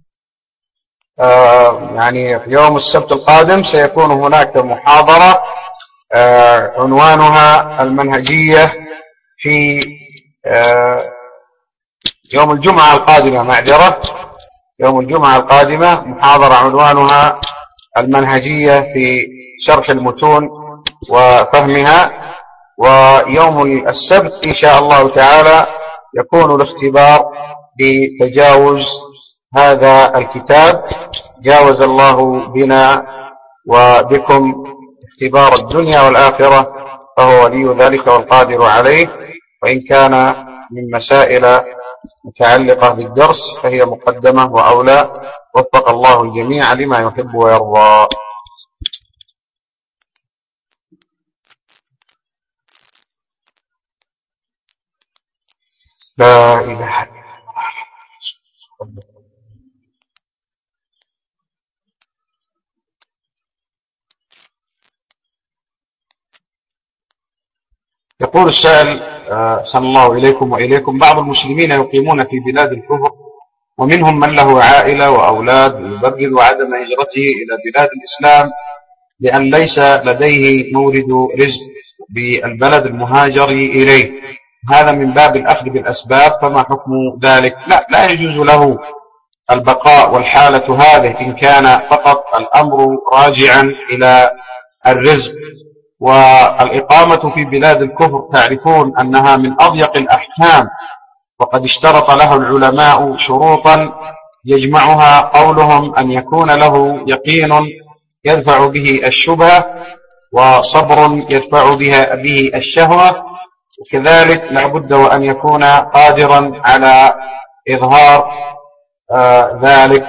يعني في يوم السبت القادم سيكون هناك محاضرة عنوانها المنهجية في يوم الجمعة القادمة معذرة يوم الجمعة القادمة محاضرة عنوانها المنهجية في شرح المتون وفهمها. ويوم السبت إن شاء الله تعالى يكون الاختبار بتجاوز هذا الكتاب. جاوز الله بنا وبكم اختبار الدنيا والآخرة فهو ولي ذلك والقادر عليه. وإن كان من مسائل متعلقة بالدرس فهي مقدمة وأولى. وفق الله الجميع لما يحب ويرضى. لا إله إلا الله. يقول السائل أحسن الله إليكم وإليكم بعض المسلمين يقيمون في بلاد الكفر ومنهم من له عائلة وأولاد ويبرر عدم هجرته إلى بلاد الإسلام لأن ليس لديه مورد رزق بالبلد المهاجر إليه. هذا من باب الأخذ بالأسباب، فما حكم ذلك؟ لا لا يجوز له البقاء والحالة هذه إن كان فقط الأمر راجعا إلى الرزق. والإقامة في بلاد الكفر تعرفون أنها من أضيق الأحكام، وقد اشترط لها العلماء شروطا يجمعها قولهم أن يكون له يقين يدفع به الشبهة، وصبر يدفع بها به الشهوة، وكذلك لا بد وأن يكون قادرا على إظهار آه ذلك،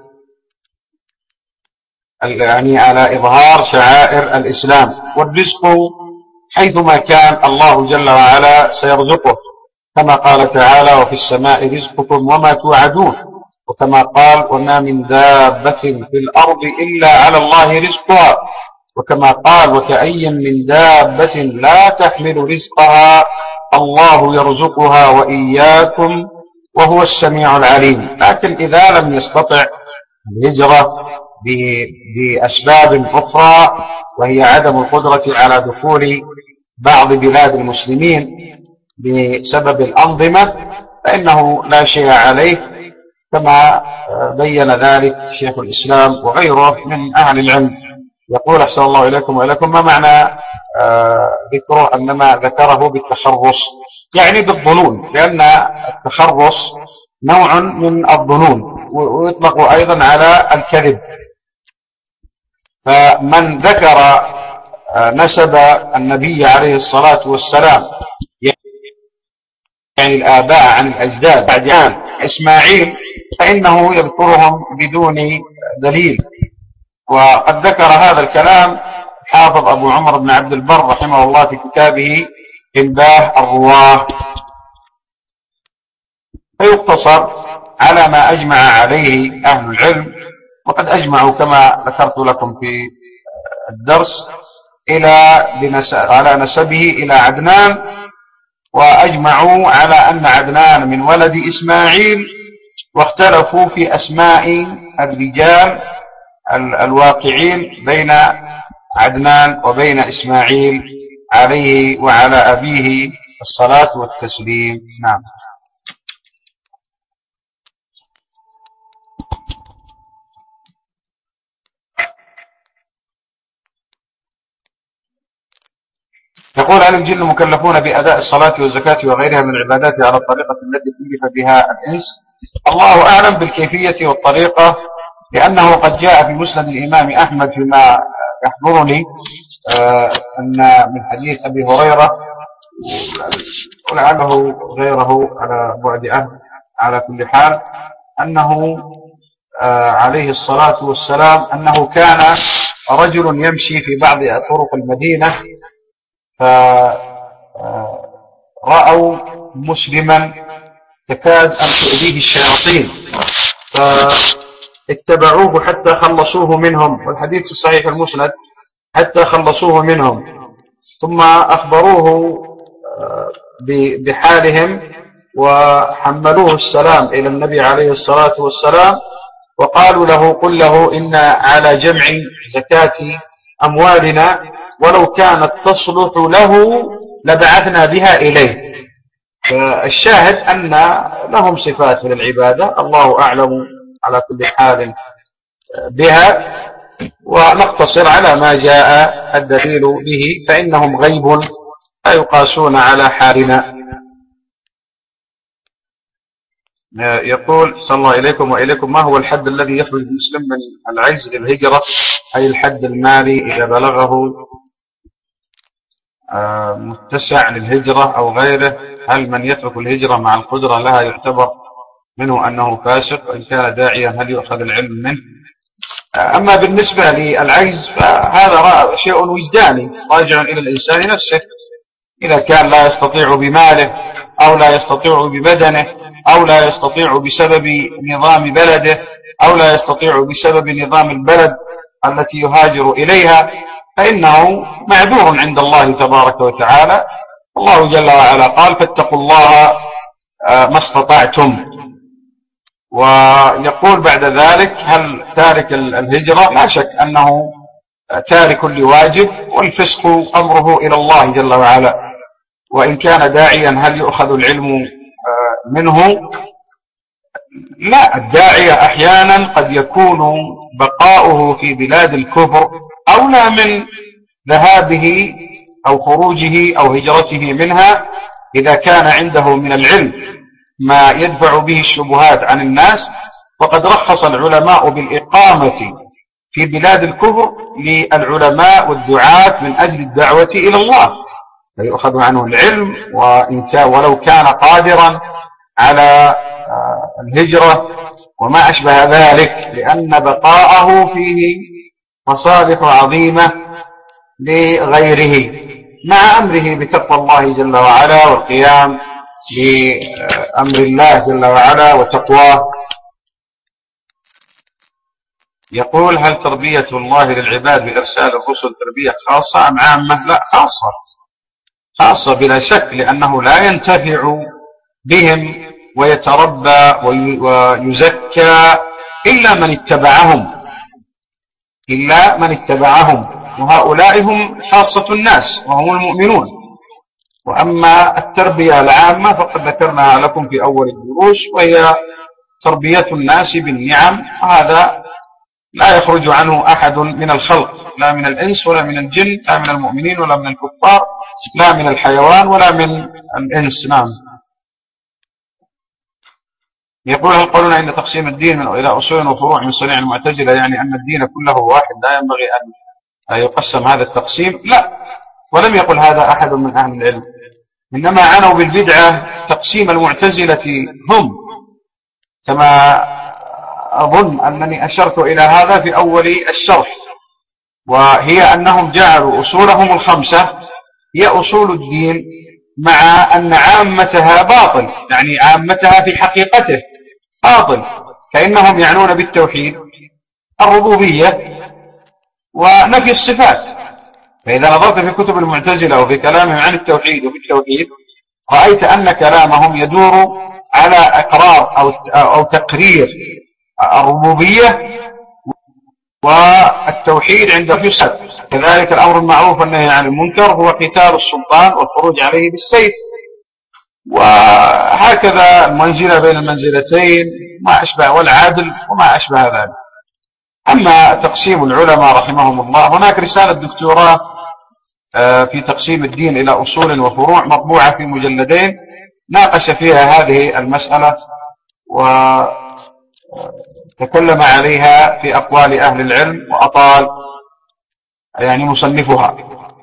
يعني على إظهار شعائر الإسلام. والرزق حيثما كان الله جل وعلا سيرزقه، كما قال تعالى: وفي السماء رزقكم وما توعدون، وكما قال: وما من دابة في الأرض إلا على الله رزقها، وكما قال: وكأي من دابة لا تحمل رزقها الله يرزقها وإياكم وهو السميع العليم. لكن إذا لم يستطع الهجرة بأسباب أخرى، وهي عدم القدرة على دخول بعض بلاد المسلمين بسبب الأنظمة، فإنه لا شيء عليه، كما بين ذلك شيخ الإسلام وغيره من أهل العلم. يقول: أحسن الله إليكم وإليكم، ما معنى ذكره أنما ذكره بالتخرص؟ يعني بالظنون، لأن التخرص نوع من الظنون، ويطلق أيضا على الكذب. فمن ذكر نسب النبي عليه الصلاة والسلام، يعني الآباء عن الأجداد بعد عن إسماعيل، فإنه يذكرهم بدون دليل. وقد ذكر هذا الكلام حافظ أبو عمر بن عبد البر رحمه الله في كتابه إنباه الرواه. فيقتصر على ما أجمع عليه أهل العلم، وقد أجمعوا كما ذكرت لكم في الدرس إلى على نسبه إلى عدنان، وأجمعوا على أن عدنان من ولد إسماعيل، واختلفوا في أسماء الرجال الواقعين بين عدنان وبين إسماعيل عليه وعلى أبيه الصلاة والتسليم. نعم. يقول: هل الجن مكلفون بأداء الصلاة والزكاة وغيرها من العبادات على الطريقة التي كلف بها الإنس؟ الله أعلم بالكيفية والطريقة، لأنه قد جاء في مسند الإمام أحمد فيما يحضرني أن من حديث أبي هريرة، ولعله غيره على بعد أهل، على كل حال أنه عليه الصلاة والسلام أنه كان رجل يمشي في بعض طرق المدينة، فرأوا مسلما تكاد أن تؤذيه الشياطين، فاتبعوه حتى خلصوه منهم، والحديث في الصحيح المسند، حتى خلصوه منهم، ثم أخبروه بحالهم وحملوه السلام إلى النبي عليه الصلاة والسلام، وقالوا له: قل له إن على جمع زكاة أموالنا، ولو كانت تصلح له لبعثنا بها إليه. فالشاهد أن لهم صفات من العبادة، الله أعلم على كل حال بها، ونقتصر على ما جاء الدليل به، فإنهم غيب لا يقاسون على حالنا. يقول: صلى الله إليكم وإليكم، ما هو الحد الذي يخرج المسلم من العجز للهجرة، أي الحد المالي إذا بلغه متسع للهجرة أو غيره؟ هل من يترك الهجرة مع القدرة لها يعتبر منه أنه فاسق؟ وإن كان داعيا هل يؤخذ العلم منه؟ أما بالنسبة للعجز فهذا شيء وجداني راجع إلى الإنسان نفسه، إذا كان لا يستطيع بماله أو لا يستطيع ببدنه أو لا يستطيع بسبب نظام بلده أو لا يستطيع بسبب نظام البلد التي يهاجر إليها، فإنه معذور عند الله تبارك وتعالى. الله جل وعلا قال: فاتقوا الله ما استطعتم. ويقول بعد ذلك: هل تارك الهجرة؟ لا شك أنه تارك لواجب، والفسق أمره إلى الله جل وعلا. وإن كان داعيا هل يؤخذ العلم منه؟ لا، الداعية أحيانا قد يكون بقاؤه في بلاد الكفر أولى من ذهابه أو خروجه أو هجرته منها، إذا كان عنده من العلم ما يدفع به الشبهات عن الناس، وقد رخص العلماء بالإقامة في بلاد الكفر للعلماء والدعاة من أجل الدعوة إلى الله، فيؤخذ عنه العلم وإن كان ولو كان قادرا على الهجرة وما أشبه ذلك، لأن بقاءه فيه مصالح عظيمة لغيره، مع أمره بتقوى الله جل وعلا والقيام بأمر الله جل وعلا وتقواه. يقول: هل تربية الله للعباد بإرسال الرسل تربية خاصة أم عامة؟ لا، خاصة، خاصة بلا شك، لأنه لا ينتفع بهم ويتربى ويزكى إلا من اتبعهم، إلا من اتبعهم، وهؤلاء هم خاصة الناس وهم المؤمنون. وأما التربية العامة فقد ذكرناها لكم في أول الدروس، وهي تربية الناس بالنعم، وهذا لا يخرج عنه أحد من الخلق، لا من الإنس ولا من الجن، لا من المؤمنين ولا من الكفار، لا من الحيوان ولا من الإنس. نعم. يقول: هل قولنا إن تقسيم الدين من إلى أصول وفروع من صنيع المعتزلة يعني أن الدين كله واحد لا ينبغي أن يقسم هذا التقسيم؟ لا، ولم يقل هذا أحد من أهل العلم، إنما عنوا بالبدعة تقسيم المعتزلة هم، كما أظن أنني أشرت إلى هذا في أول الشرح، وهي أنهم جعلوا أصولهم الخمسة هي أصول الدين، مع أن عامتها باطل، يعني عامتها في حقيقته باطل، فإنهم يعنون بالتوحيد الربوبية ونفي الصفات. فإذا نظرت في كتب المعتزلة وفي كلامهم عن التوحيد وفي التوحيد، رأيت أن كلامهم يدور على إقرار أو أو تقرير الربوبية والتوحيد عند في الصفات. كذلك الأمر المعروف والنهي عن المنكر هو قتال السلطان والخروج عليه بالسيف، وهكذا المنزلة بين المنزلتين ما أشبه، والعدل وما أشبه ذلك. أما تقسيم العلماء رحمهم الله، هناك رسالة دكتوراه في تقسيم الدين إلى أصول وفروع مطبوعة في مجلدين، ناقش فيها هذه المسألة وتكلم عليها في أقوال أهل العلم، وأطال يعني مصنفها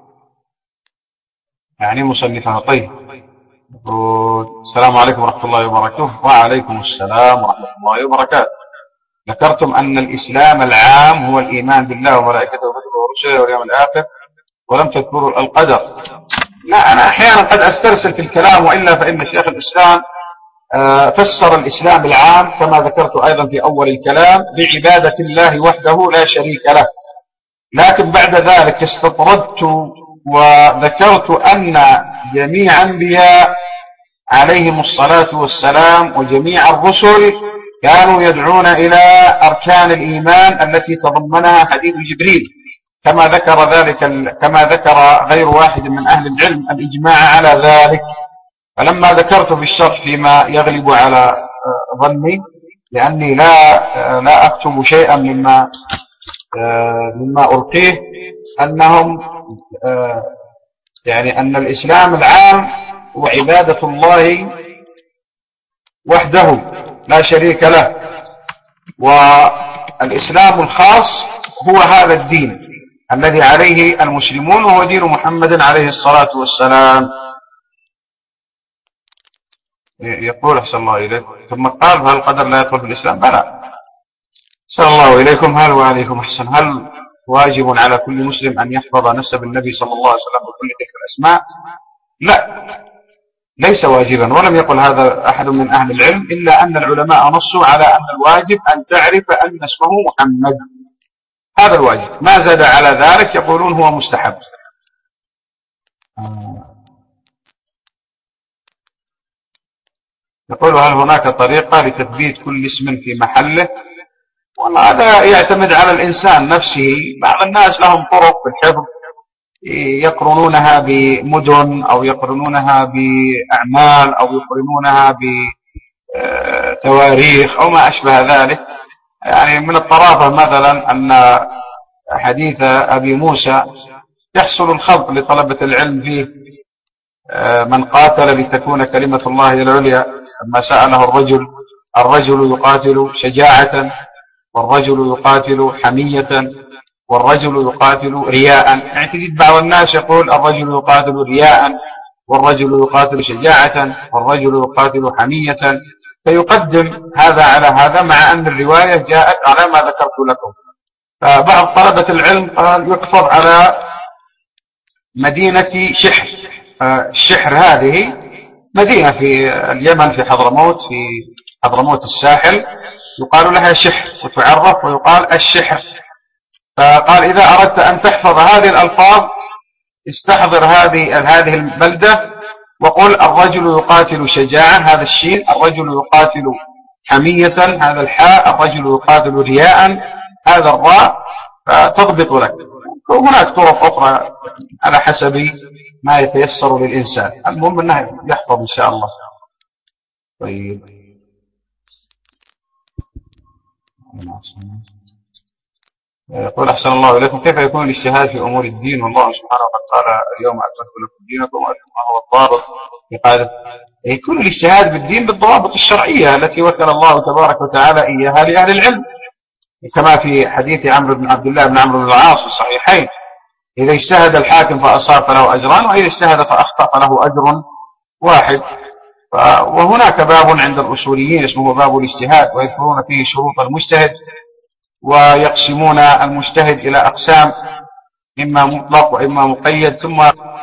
يعني مصنفها طيب. السلام عليكم ورحمة الله وبركاته. وعليكم السلام ورحمة الله وبركاته. ذكرتم أن الإسلام العام هو الإيمان بالله وملائكته وكتبه ورسله واليوم الآخر، ولم تذكروا القدر. لا، أنا أحيانا قد أسترسل في الكلام، وإلا فإن شيخ الإسلام فسر الإسلام العام كما ذكرت أيضا في أول الكلام بعبادة الله وحده لا شريك له، لكن بعد ذلك استطردت وذكرت أن جميع الأنبياء عليهم الصلاة والسلام وجميع الرسل كانوا يدعون إلى أركان الإيمان التي تضمنها حديث جبريل، كما ذكر ذلك كما ذكر غير واحد من أهل العلم الإجماع على ذلك. فلما ذكرت في الشرح فيما يغلب على ظني، لأني لا لا أكتب شيئا مما مما ألقيه، أنهم يعني أن الإسلام العام هو عبادة الله وحده لا شريك له، والإسلام الخاص هو هذا الدين الذي عليه المسلمون، وهو دين محمد عليه الصلاة والسلام. يقول: أحسن الله إليك. ثم قال: هل القدر لا يدخل في الإسلام؟ بلى. أحسن الله إليكم. هل وعليكم أحسن. هل واجب على كل مسلم أن يحفظ نسب النبي صلى الله عليه وسلم بكل تلك الأسماء؟ لا، ليس واجبا، ولم يقل هذا أحد من أهل العلم، إلا أن العلماء نصوا على أن الواجب أن تعرف أن اسمه محمد، هذا الواجب، ما زاد على ذلك يقولون هو مستحب. يقول: هل هناك طريقة لتثبيت كل اسم في محله؟ والله هذا يعتمد على الإنسان نفسه. بعض الناس لهم طرق في الحفظ يقرنونها بمدن، أو يقرنونها بأعمال، أو يقرنونها بتواريخ أو ما أشبه ذلك. يعني من الطرافة مثلا أن حديث أبي موسى يحصل الخلط لطلبة العلم فيه، من قاتل لتكون كلمة الله العليا، لما سأله الرجل الرجل يقاتل شجاعة، والرجل يقاتل حمية، والرجل يقاتل رياء. يعني تجد بعض الناس يقول الرجل يقاتل رياء، والرجل يقاتل شجاعة، والرجل يقاتل حمية، فيقدم هذا على هذا، مع أن الرواية جاءت على ما ذكرت لكم. فبعض طلبة العلم قال يحفظ على مدينة شحر. الشحر هذه مدينة في اليمن، في حضرموت، في حضرموت الساحل، يقال لها شحر وتعرف ويقال الشحر. فقال إذا أردت أن تحفظ هذه الألفاظ استحضر هذه هذه البلدة، وقل الرجل يقاتل شجاعة، هذا الشين، الرجل يقاتل حمية، هذا الحاء، الرجل يقاتل رياء، هذا الراء، فتضبط لك. وهناك طرق أخرى على حسب ما يتيسر للإنسان، المهم أنه يحفظ إن شاء الله. طيب، يقول أحسن الله إليكم، كيف يكون الاجتهاد في أمور الدين والله سبحانه وتعالى قال اليوم أكملت لكم دينكم وأتم هو الضابط في قاعدة؟ يكون الاجتهاد بالدين بالضوابط الشرعية التي وكل الله تبارك وتعالى إياها لأهل العلم، كما في حديث عمرو بن عبد الله بن عمرو بن العاص في الصحيحين: إذا اجتهد الحاكم فأصاب فله أجران، وإذا اجتهد فأخطأ فله أجر واحد. وهناك باب عند الأصوليين اسمه باب الاجتهاد، ويذكرون فيه شروط المجتهد، ويقسمون المجتهد إلى أقسام، إما مطلق وإما مقيد، ثم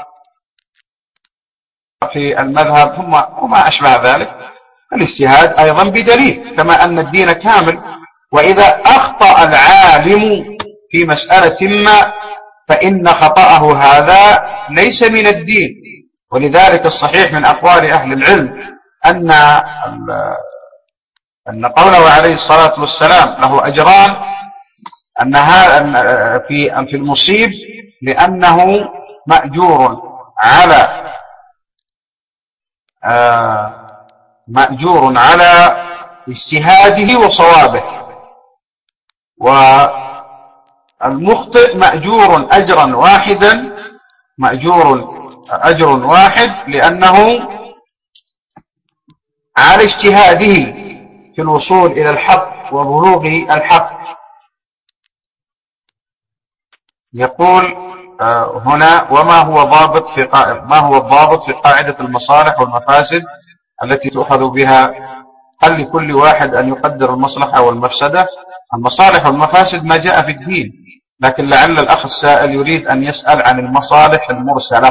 في المذهب ثم وما أشبه ذلك. الاجتهاد أيضا بدليل، كما أن الدين كامل، وإذا أخطأ العالم في مسألة ما فإن خطأه هذا ليس من الدين. ولذلك الصحيح من أقوال أهل العلم أن أن قوله عليه الصلاة والسلام له أجران، أنها في في المصيب لأنه مأجور على مأجور على اجتهاده وصوابه، والمخطئ مأجور أجرا واحدا، مأجور أجر واحد لأنه على اجتهاده في الوصول إلى الحق وبلوغ الحق. يقول هنا: وما هو ضابط في قاعدة ما هو الضابط في قاعدة المصالح والمفاسد التي تؤخذ بها؟ هل لكل واحد أن يقدر المصلحة والمفسدة؟ المصالح والمفاسد ما جاء في الدين، لكن لعل الأخ السائل يريد أن يسأل عن المصالح المرسلة.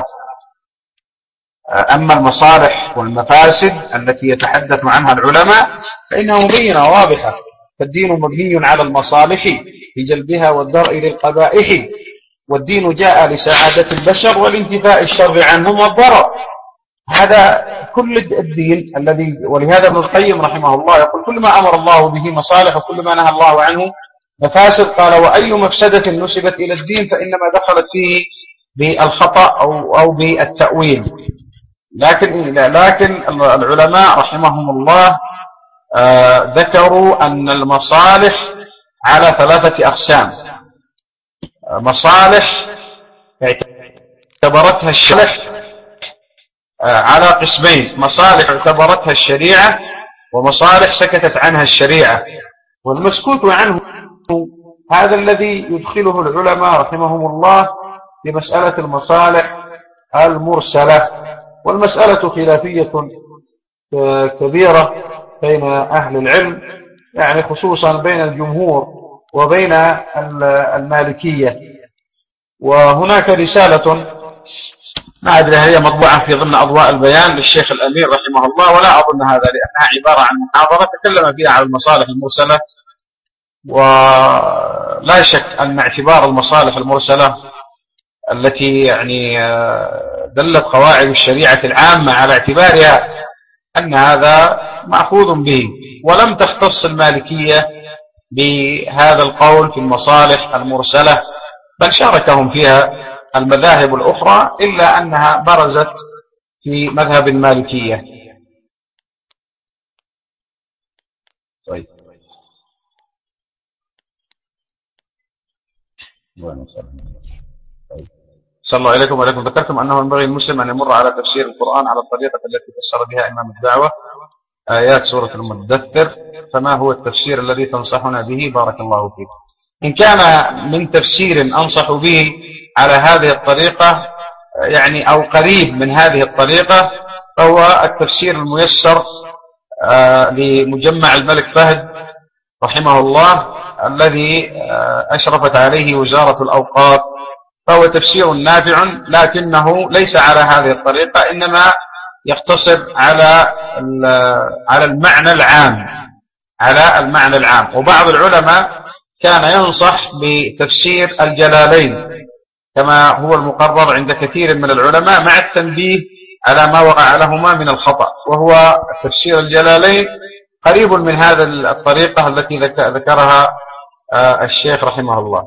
أما المصالح والمفاسد التي يتحدث عنها العلماء فإنها مبينة واضحة، فالدين مبني على المصالح في جلبها والدرء للقبائح، والدين جاء لسعادة البشر والانتفاء الشر عنهم والضرر. هذا كل الدين الذي، ولهذا ابن القيم رحمه الله يقول: كل ما أمر الله به مصالح وكل ما نهى الله عنه مفاسد. قال: وأي مفسدة نسبت إلى الدين فإنما دخلت فيه بالخطأ أو أو بالتأويل. لكن لكن العلماء رحمهم الله آه ذكروا أن المصالح على ثلاثة أقسام. مصالح اعتبرتها الشريعة آه على قسمين: مصالح اعتبرتها الشريعة، ومصالح سكتت عنها الشريعة. والمسكوت عنه هذا الذي يدخله العلماء رحمهم الله في مسألة المصالح المرسلة. والمسألة خلافية كبيرة بين أهل العلم، يعني خصوصا بين الجمهور وبين المالكية. وهناك رسالة ما أدري هي مطبوعة في ضمن أضواء البيان للشيخ الأمير رحمه الله، ولا أظن هذا لأنها عبارة عن محاضرة تكلم فيها عن المصالح المرسلة. ولا شك أن اعتبار المصالح المرسلة التي يعني دلت قواعد الشريعة العامة على اعتبارها أن هذا مأخوذ به، ولم تختص المالكية بهذا القول في المصالح المرسلة، بل شاركهم فيها المذاهب الأخرى، إلا أنها برزت في مذهب المالكية. طيب، صلى الله عليكم وعليكم. ذكرتم أنه ينبغي المسلم أن يمر على تفسير القرآن على الطريقة التي فسر بها إمام الدعوة، آيات سورة المدثر، فما هو التفسير الذي تنصحنا به؟ بارك الله فيك. إن كان من تفسير أنصح به على هذه الطريقة يعني أو قريب من هذه الطريقة، فهو التفسير الميسر لمجمع الملك فهد رحمه الله الذي أشرفت عليه وزارة الأوقاف، فهو تفسير نافع، لكنه ليس على هذه الطريقة، إنما يقتصر على على المعنى العام على المعنى العام. وبعض العلماء كان ينصح بتفسير الجلالين كما هو المقرر عند كثير من العلماء، مع التنبيه على ما وقع لهما من الخطأ، وهو تفسير الجلالين قريب من هذا الطريقة التي ذكرها الشيخ رحمه الله.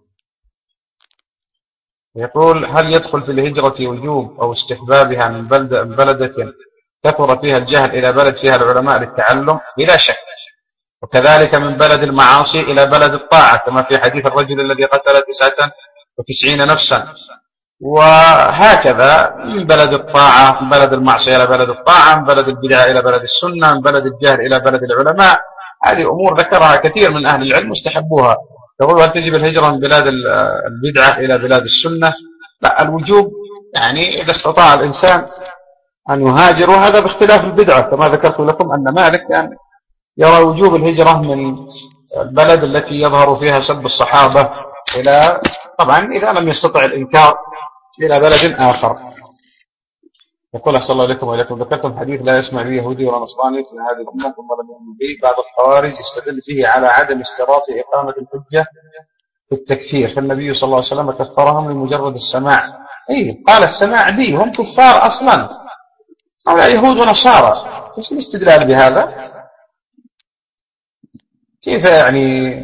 يقول: هل يدخل في الهجرة وجوب أو استحبابها من بلدة, بلدة كثر فيها الجهل إلى بلد فيها العلماء للتعلم؟ بلا شك. وكذلك من بلد المعاصي إلى بلد الطاعة، كما في حديث الرجل الذي قتل تسعة وتسعين نفسا. وهكذا من بلد الطاعة، من بلد المعصية إلى بلد الطاعة، من بلد البدعة إلى بلد السنة، من بلد الجهل إلى بلد العلماء. هذه أمور ذكرها كثير من أهل العلم واستحبوها. يقول: هل تجب الهجرة من بلاد البدعة إلى بلاد السنة؟ لا، الوجوب يعني إذا استطاع الإنسان أن يهاجر، وهذا باختلاف البدعة، كما ذكرت لكم أن مالك كان يرى وجوب الهجرة من البلد التي يظهر فيها سب الصحابة إلى، طبعا إذا لم يستطع الإنكار، إلى بلد آخر. يقول: أحسن الله إليكم وإليكم، ذكرتم حديث لا يسمع به يهودي ولا نصراني في هذه الأمة ثم لم يؤمن به. بعض الخوارج يستدل فيه على عدم اشتراط إقامة الحجة في التكفير، فالنبي صلى الله عليه وسلم كفرهم لمجرد السماع. أي قال السماع به، هم كفار أصلا، هؤلاء يهود ونصارى، ايش الاستدلال بهذا؟ كيف يعني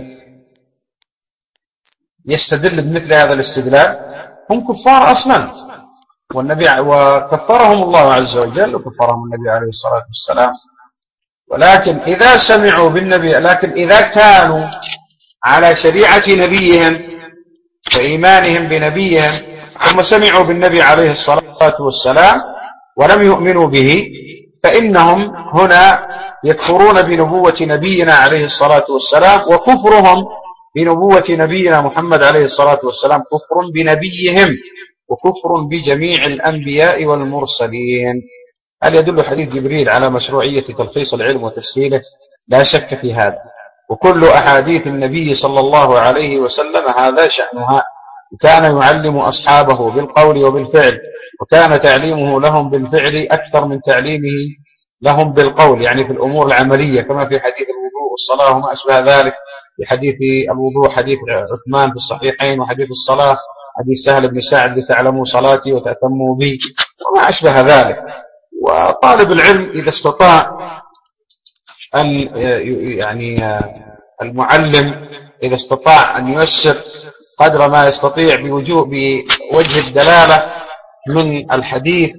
يستدل بمثل هذا الاستدلال؟ هم كفار أصلا، والنبي وكفرهم الله عز وجل وكفرهم النبي عليه الصلاة والسلام. ولكن إذا سمعوا بالنبي، لكن إذا كانوا على شريعة نبيهم وإيمانهم بنبيهم ثم سمعوا بالنبي عليه الصلاة والسلام ولم يؤمنوا به، فإنهم هنا يكفرون بنبوة نبينا عليه الصلاة والسلام، وكفرهم بنبوة نبينا محمد عليه الصلاة والسلام كفر بنبيهم وكفر بجميع الأنبياء والمرسلين. هل يدل حديث جبريل على مشروعية تلخيص العلم وتسهيله؟ لا شك في هذا، وكل أحاديث النبي صلى الله عليه وسلم هذا شأنها، وكان يعلم أصحابه بالقول وبالفعل، وكان تعليمه لهم بالفعل أكثر من تعليمه لهم بالقول، يعني في الأمور العملية، كما في حديث الوضوء والصلاة وما أشبه ذلك. في حديث الوضوء حديث عثمان في الصحيحين، وحديث الصلاة حديث سهل بن سعد لتعلموا صلاتي وتأتموا بي وما أشبه ذلك. وطالب العلم إذا استطاع أن يعني المعلم إذا استطاع أن ييسر قدر ما يستطيع بوجوه بوجه الدلالة من الحديث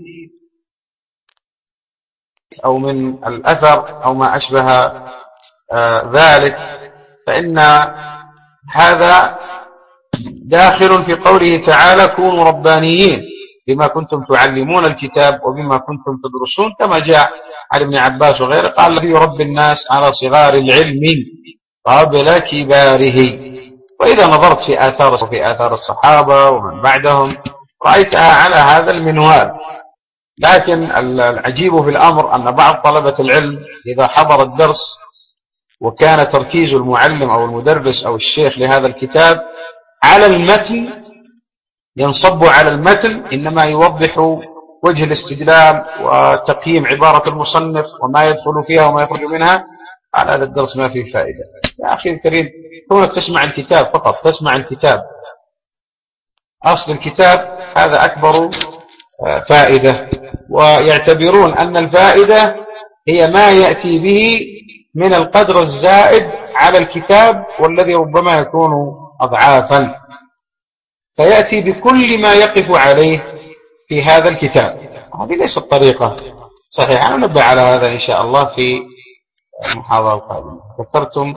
أو من الأثر أو ما أشبه ذلك، فإن هذا داخل في قوله تعالى: كونوا ربانيين بما كنتم تعلمون الكتاب وبما كنتم تدرسون، كما جاء عن ابن عباس وغيره قال: الذي يربي الناس على صغار العلم قبل كباره. وإذا نظرت في آثار في آثار الصحابة ومن بعدهم رأيتها على هذا المنوال. لكن العجيب في الأمر أن بعض طلبة العلم إذا حضر الدرس وكان تركيز المعلم أو المدرس أو الشيخ لهذا الكتاب على المتن، ينصب على المتن، إنما يوضح وجه الاستدلال وتقييم عبارة المصنف وما يدخل فيها وما يخرج منها، على هذا الدرس ما فيه فائدة. يا أخي الكريم، كونك تسمع الكتاب فقط، تسمع الكتاب أصل الكتاب، هذا أكبر فائدة. ويعتبرون أن الفائدة هي ما يأتي به من القدر الزائد على الكتاب، والذي ربما يكون أضعافا، فيأتي بكل ما يقف عليه في هذا الكتاب. هذه ليست طريقة صحيحة. ننبه على هذا إن شاء الله في المحاضرة القادمة. ذكرتم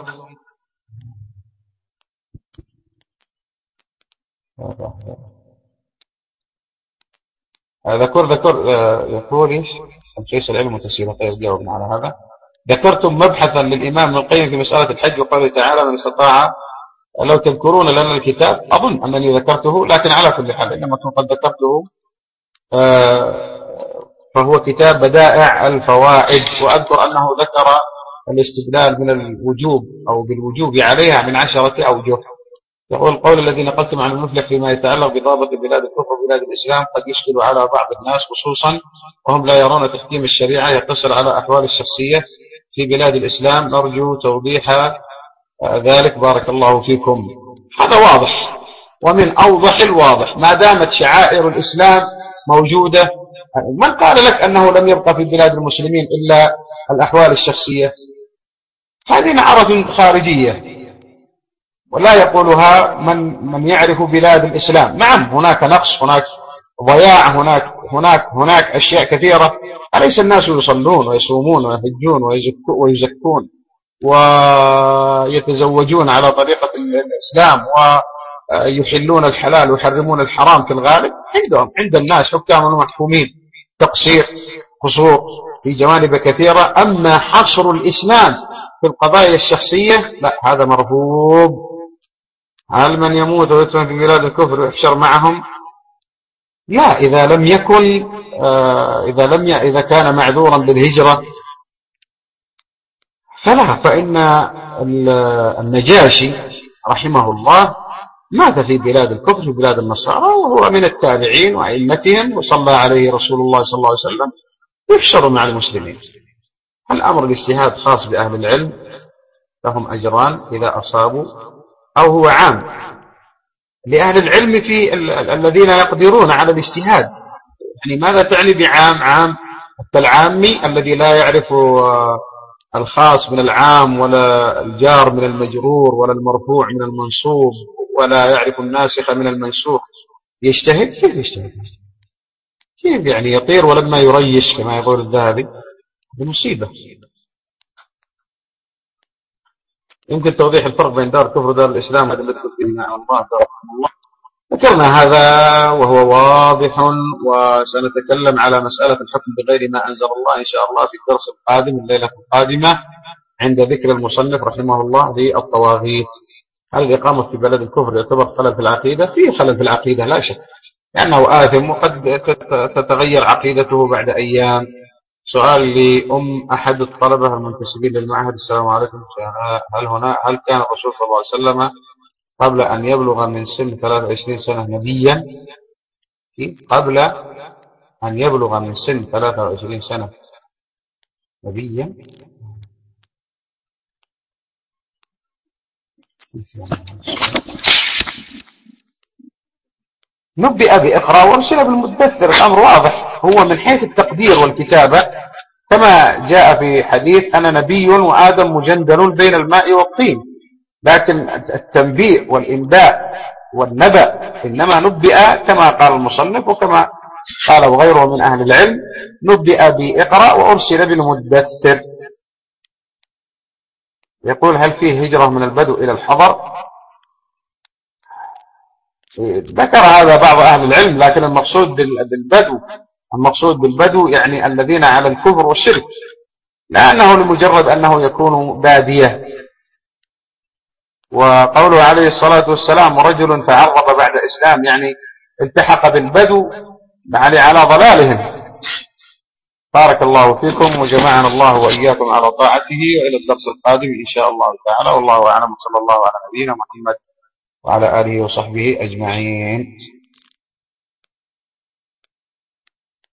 ذكر ذكر يقول إيش؟ تلخيص العلم وتسهيله. طيب جاوبنا على هذا. ذكرتم مبحثا للإمام ابن القيم في مسألة الحج وقوله تعالى من استطاع، لو تذكرون لنا الكتاب، أظن أنني ذكرته، لكن على كل حال إنما كنت قد ذكرته. فهو كتاب بدائع الفوائد، وأذكر أنه ذكر الاستدلال من الوجوب أو بالوجوب عليها من عشرة أوجه. يقول القول الذي نقلتم عن المفلح فيما يتعلق بضابط بلاد الكفر وبلاد الإسلام قد يشكل على بعض الناس، خصوصا وهم لا يرون تحكيم الشريعة يقتصر على أحوال الشخصية في بلاد الإسلام. نرجو توضيح ذلك بارك الله فيكم. هذا واضح، ومن أوضح الواضح، ما دامت شعائر الإسلام موجودة. من قال لك أنه لم يبقى في بلاد المسلمين إلا الأحوال الشخصية؟ هذه نعرة خارجية ولا يقولها من من يعرف بلاد الإسلام. نعم هناك نقص، هناك ضياع، هناك هناك هناك أشياء كثيرة. أليس الناس يصلون ويصومون ويحجون ويزكون ويتزوجون على طريقة الإسلام ويحلون الحلال ويحرمون الحرام في الغالب؟ عندهم عند الناس حكام ومحكومين تقصير، قصور في جوانب كثيرة. أما حصر الإسلام في القضايا الشخصية لا، هذا مرفوض. هل من يموت ويدفن في بلاد الكفر ويحشر معهم؟ لا، إذا لم يكن آه إذا لم ي... إذا كان معذورا بالهجرة فلا. فإن النجاشي رحمه الله مات في بلاد الكفر في بلاد النصارى، وهو من التابعين وأئمتهم، وصلى عليه رسول الله صلى الله عليه وسلم، يحشر مع المسلمين. الأمر الاجتهاد خاص بأهل العلم، لهم أجران إذا أصابوا، أو هو عام لأهل العلم في ال الذين يقدرون على الاجتهاد. يعني ماذا تعني بعام؟ عام العامي الذي لا يعرف الخاص من العام ولا الجار من المجرور ولا المرفوع من المنصوب ولا يعرف الناسخ من المنسوخ، يجتهد؟ كيف يجتهد؟ كيف يعني يطير ولما يريش كما يقول الذهبي؟ بمصيبة. يمكن توضيح الفرق بين دار الكفر ودار الإسلام. هذا مدخل فينا الله رحمه الله، ذكرنا هذا وهو واضح، وسنتكلم على مسألة الحكم بغير ما أنزل الله إن شاء الله في الدرس القادم الليلة القادمة عند ذكر المصنف رحمه الله للطواغيت. هل الإقامة في بلد الكفر يعتبر خلل في العقيدة؟ فيه خلل في العقيدة لا شك، لأنه آثم وقد تتغير عقيدته بعد أيام. سؤال لأم أحد الطلبة المنتسبين للمعهد: السلام عليكم، هل هنا هل كان الرسول صلى الله عليه وسلم قبل أن يبلغ من سن ثلاثة وعشرين سنة نبيا؟ قبل أن يبلغ من سن ثلاثة وعشرين سنة نبيا؟ نبئ بإقرأ وارسل بالمدثر. الأمر واضح، هو من حيث التقدير والكتابة كما جاء في حديث: أنا نبي وآدم مجندل بين الماء والطين. لكن التنبيء والإنباء والنبأ إنما نبئ كما قال المصنف وكما قال وغيره من أهل العلم: نبئ بإقرأ وأرسل بالمدثر. يقول: هل فيه هجرة من البدو إلى الحضر؟ ذكر هذا بعض أهل العلم، لكن المقصود بالبدو المقصود بالبدو يعني الذين على الكفر والشرك، لأنه لمجرد أنه يكون بادية. وقوله عليه الصلاة والسلام: ورجل تعرض بعد إسلام، يعني التحق بالبدو يعني على ضلالهم. بارك الله فيكم وجمعنا الله وإياكم على طاعته، وإلى الدرس القادم إن شاء الله تعالى، والله أعلم، صلى الله على نبينا محمد وعلى آله وصحبه أجمعين.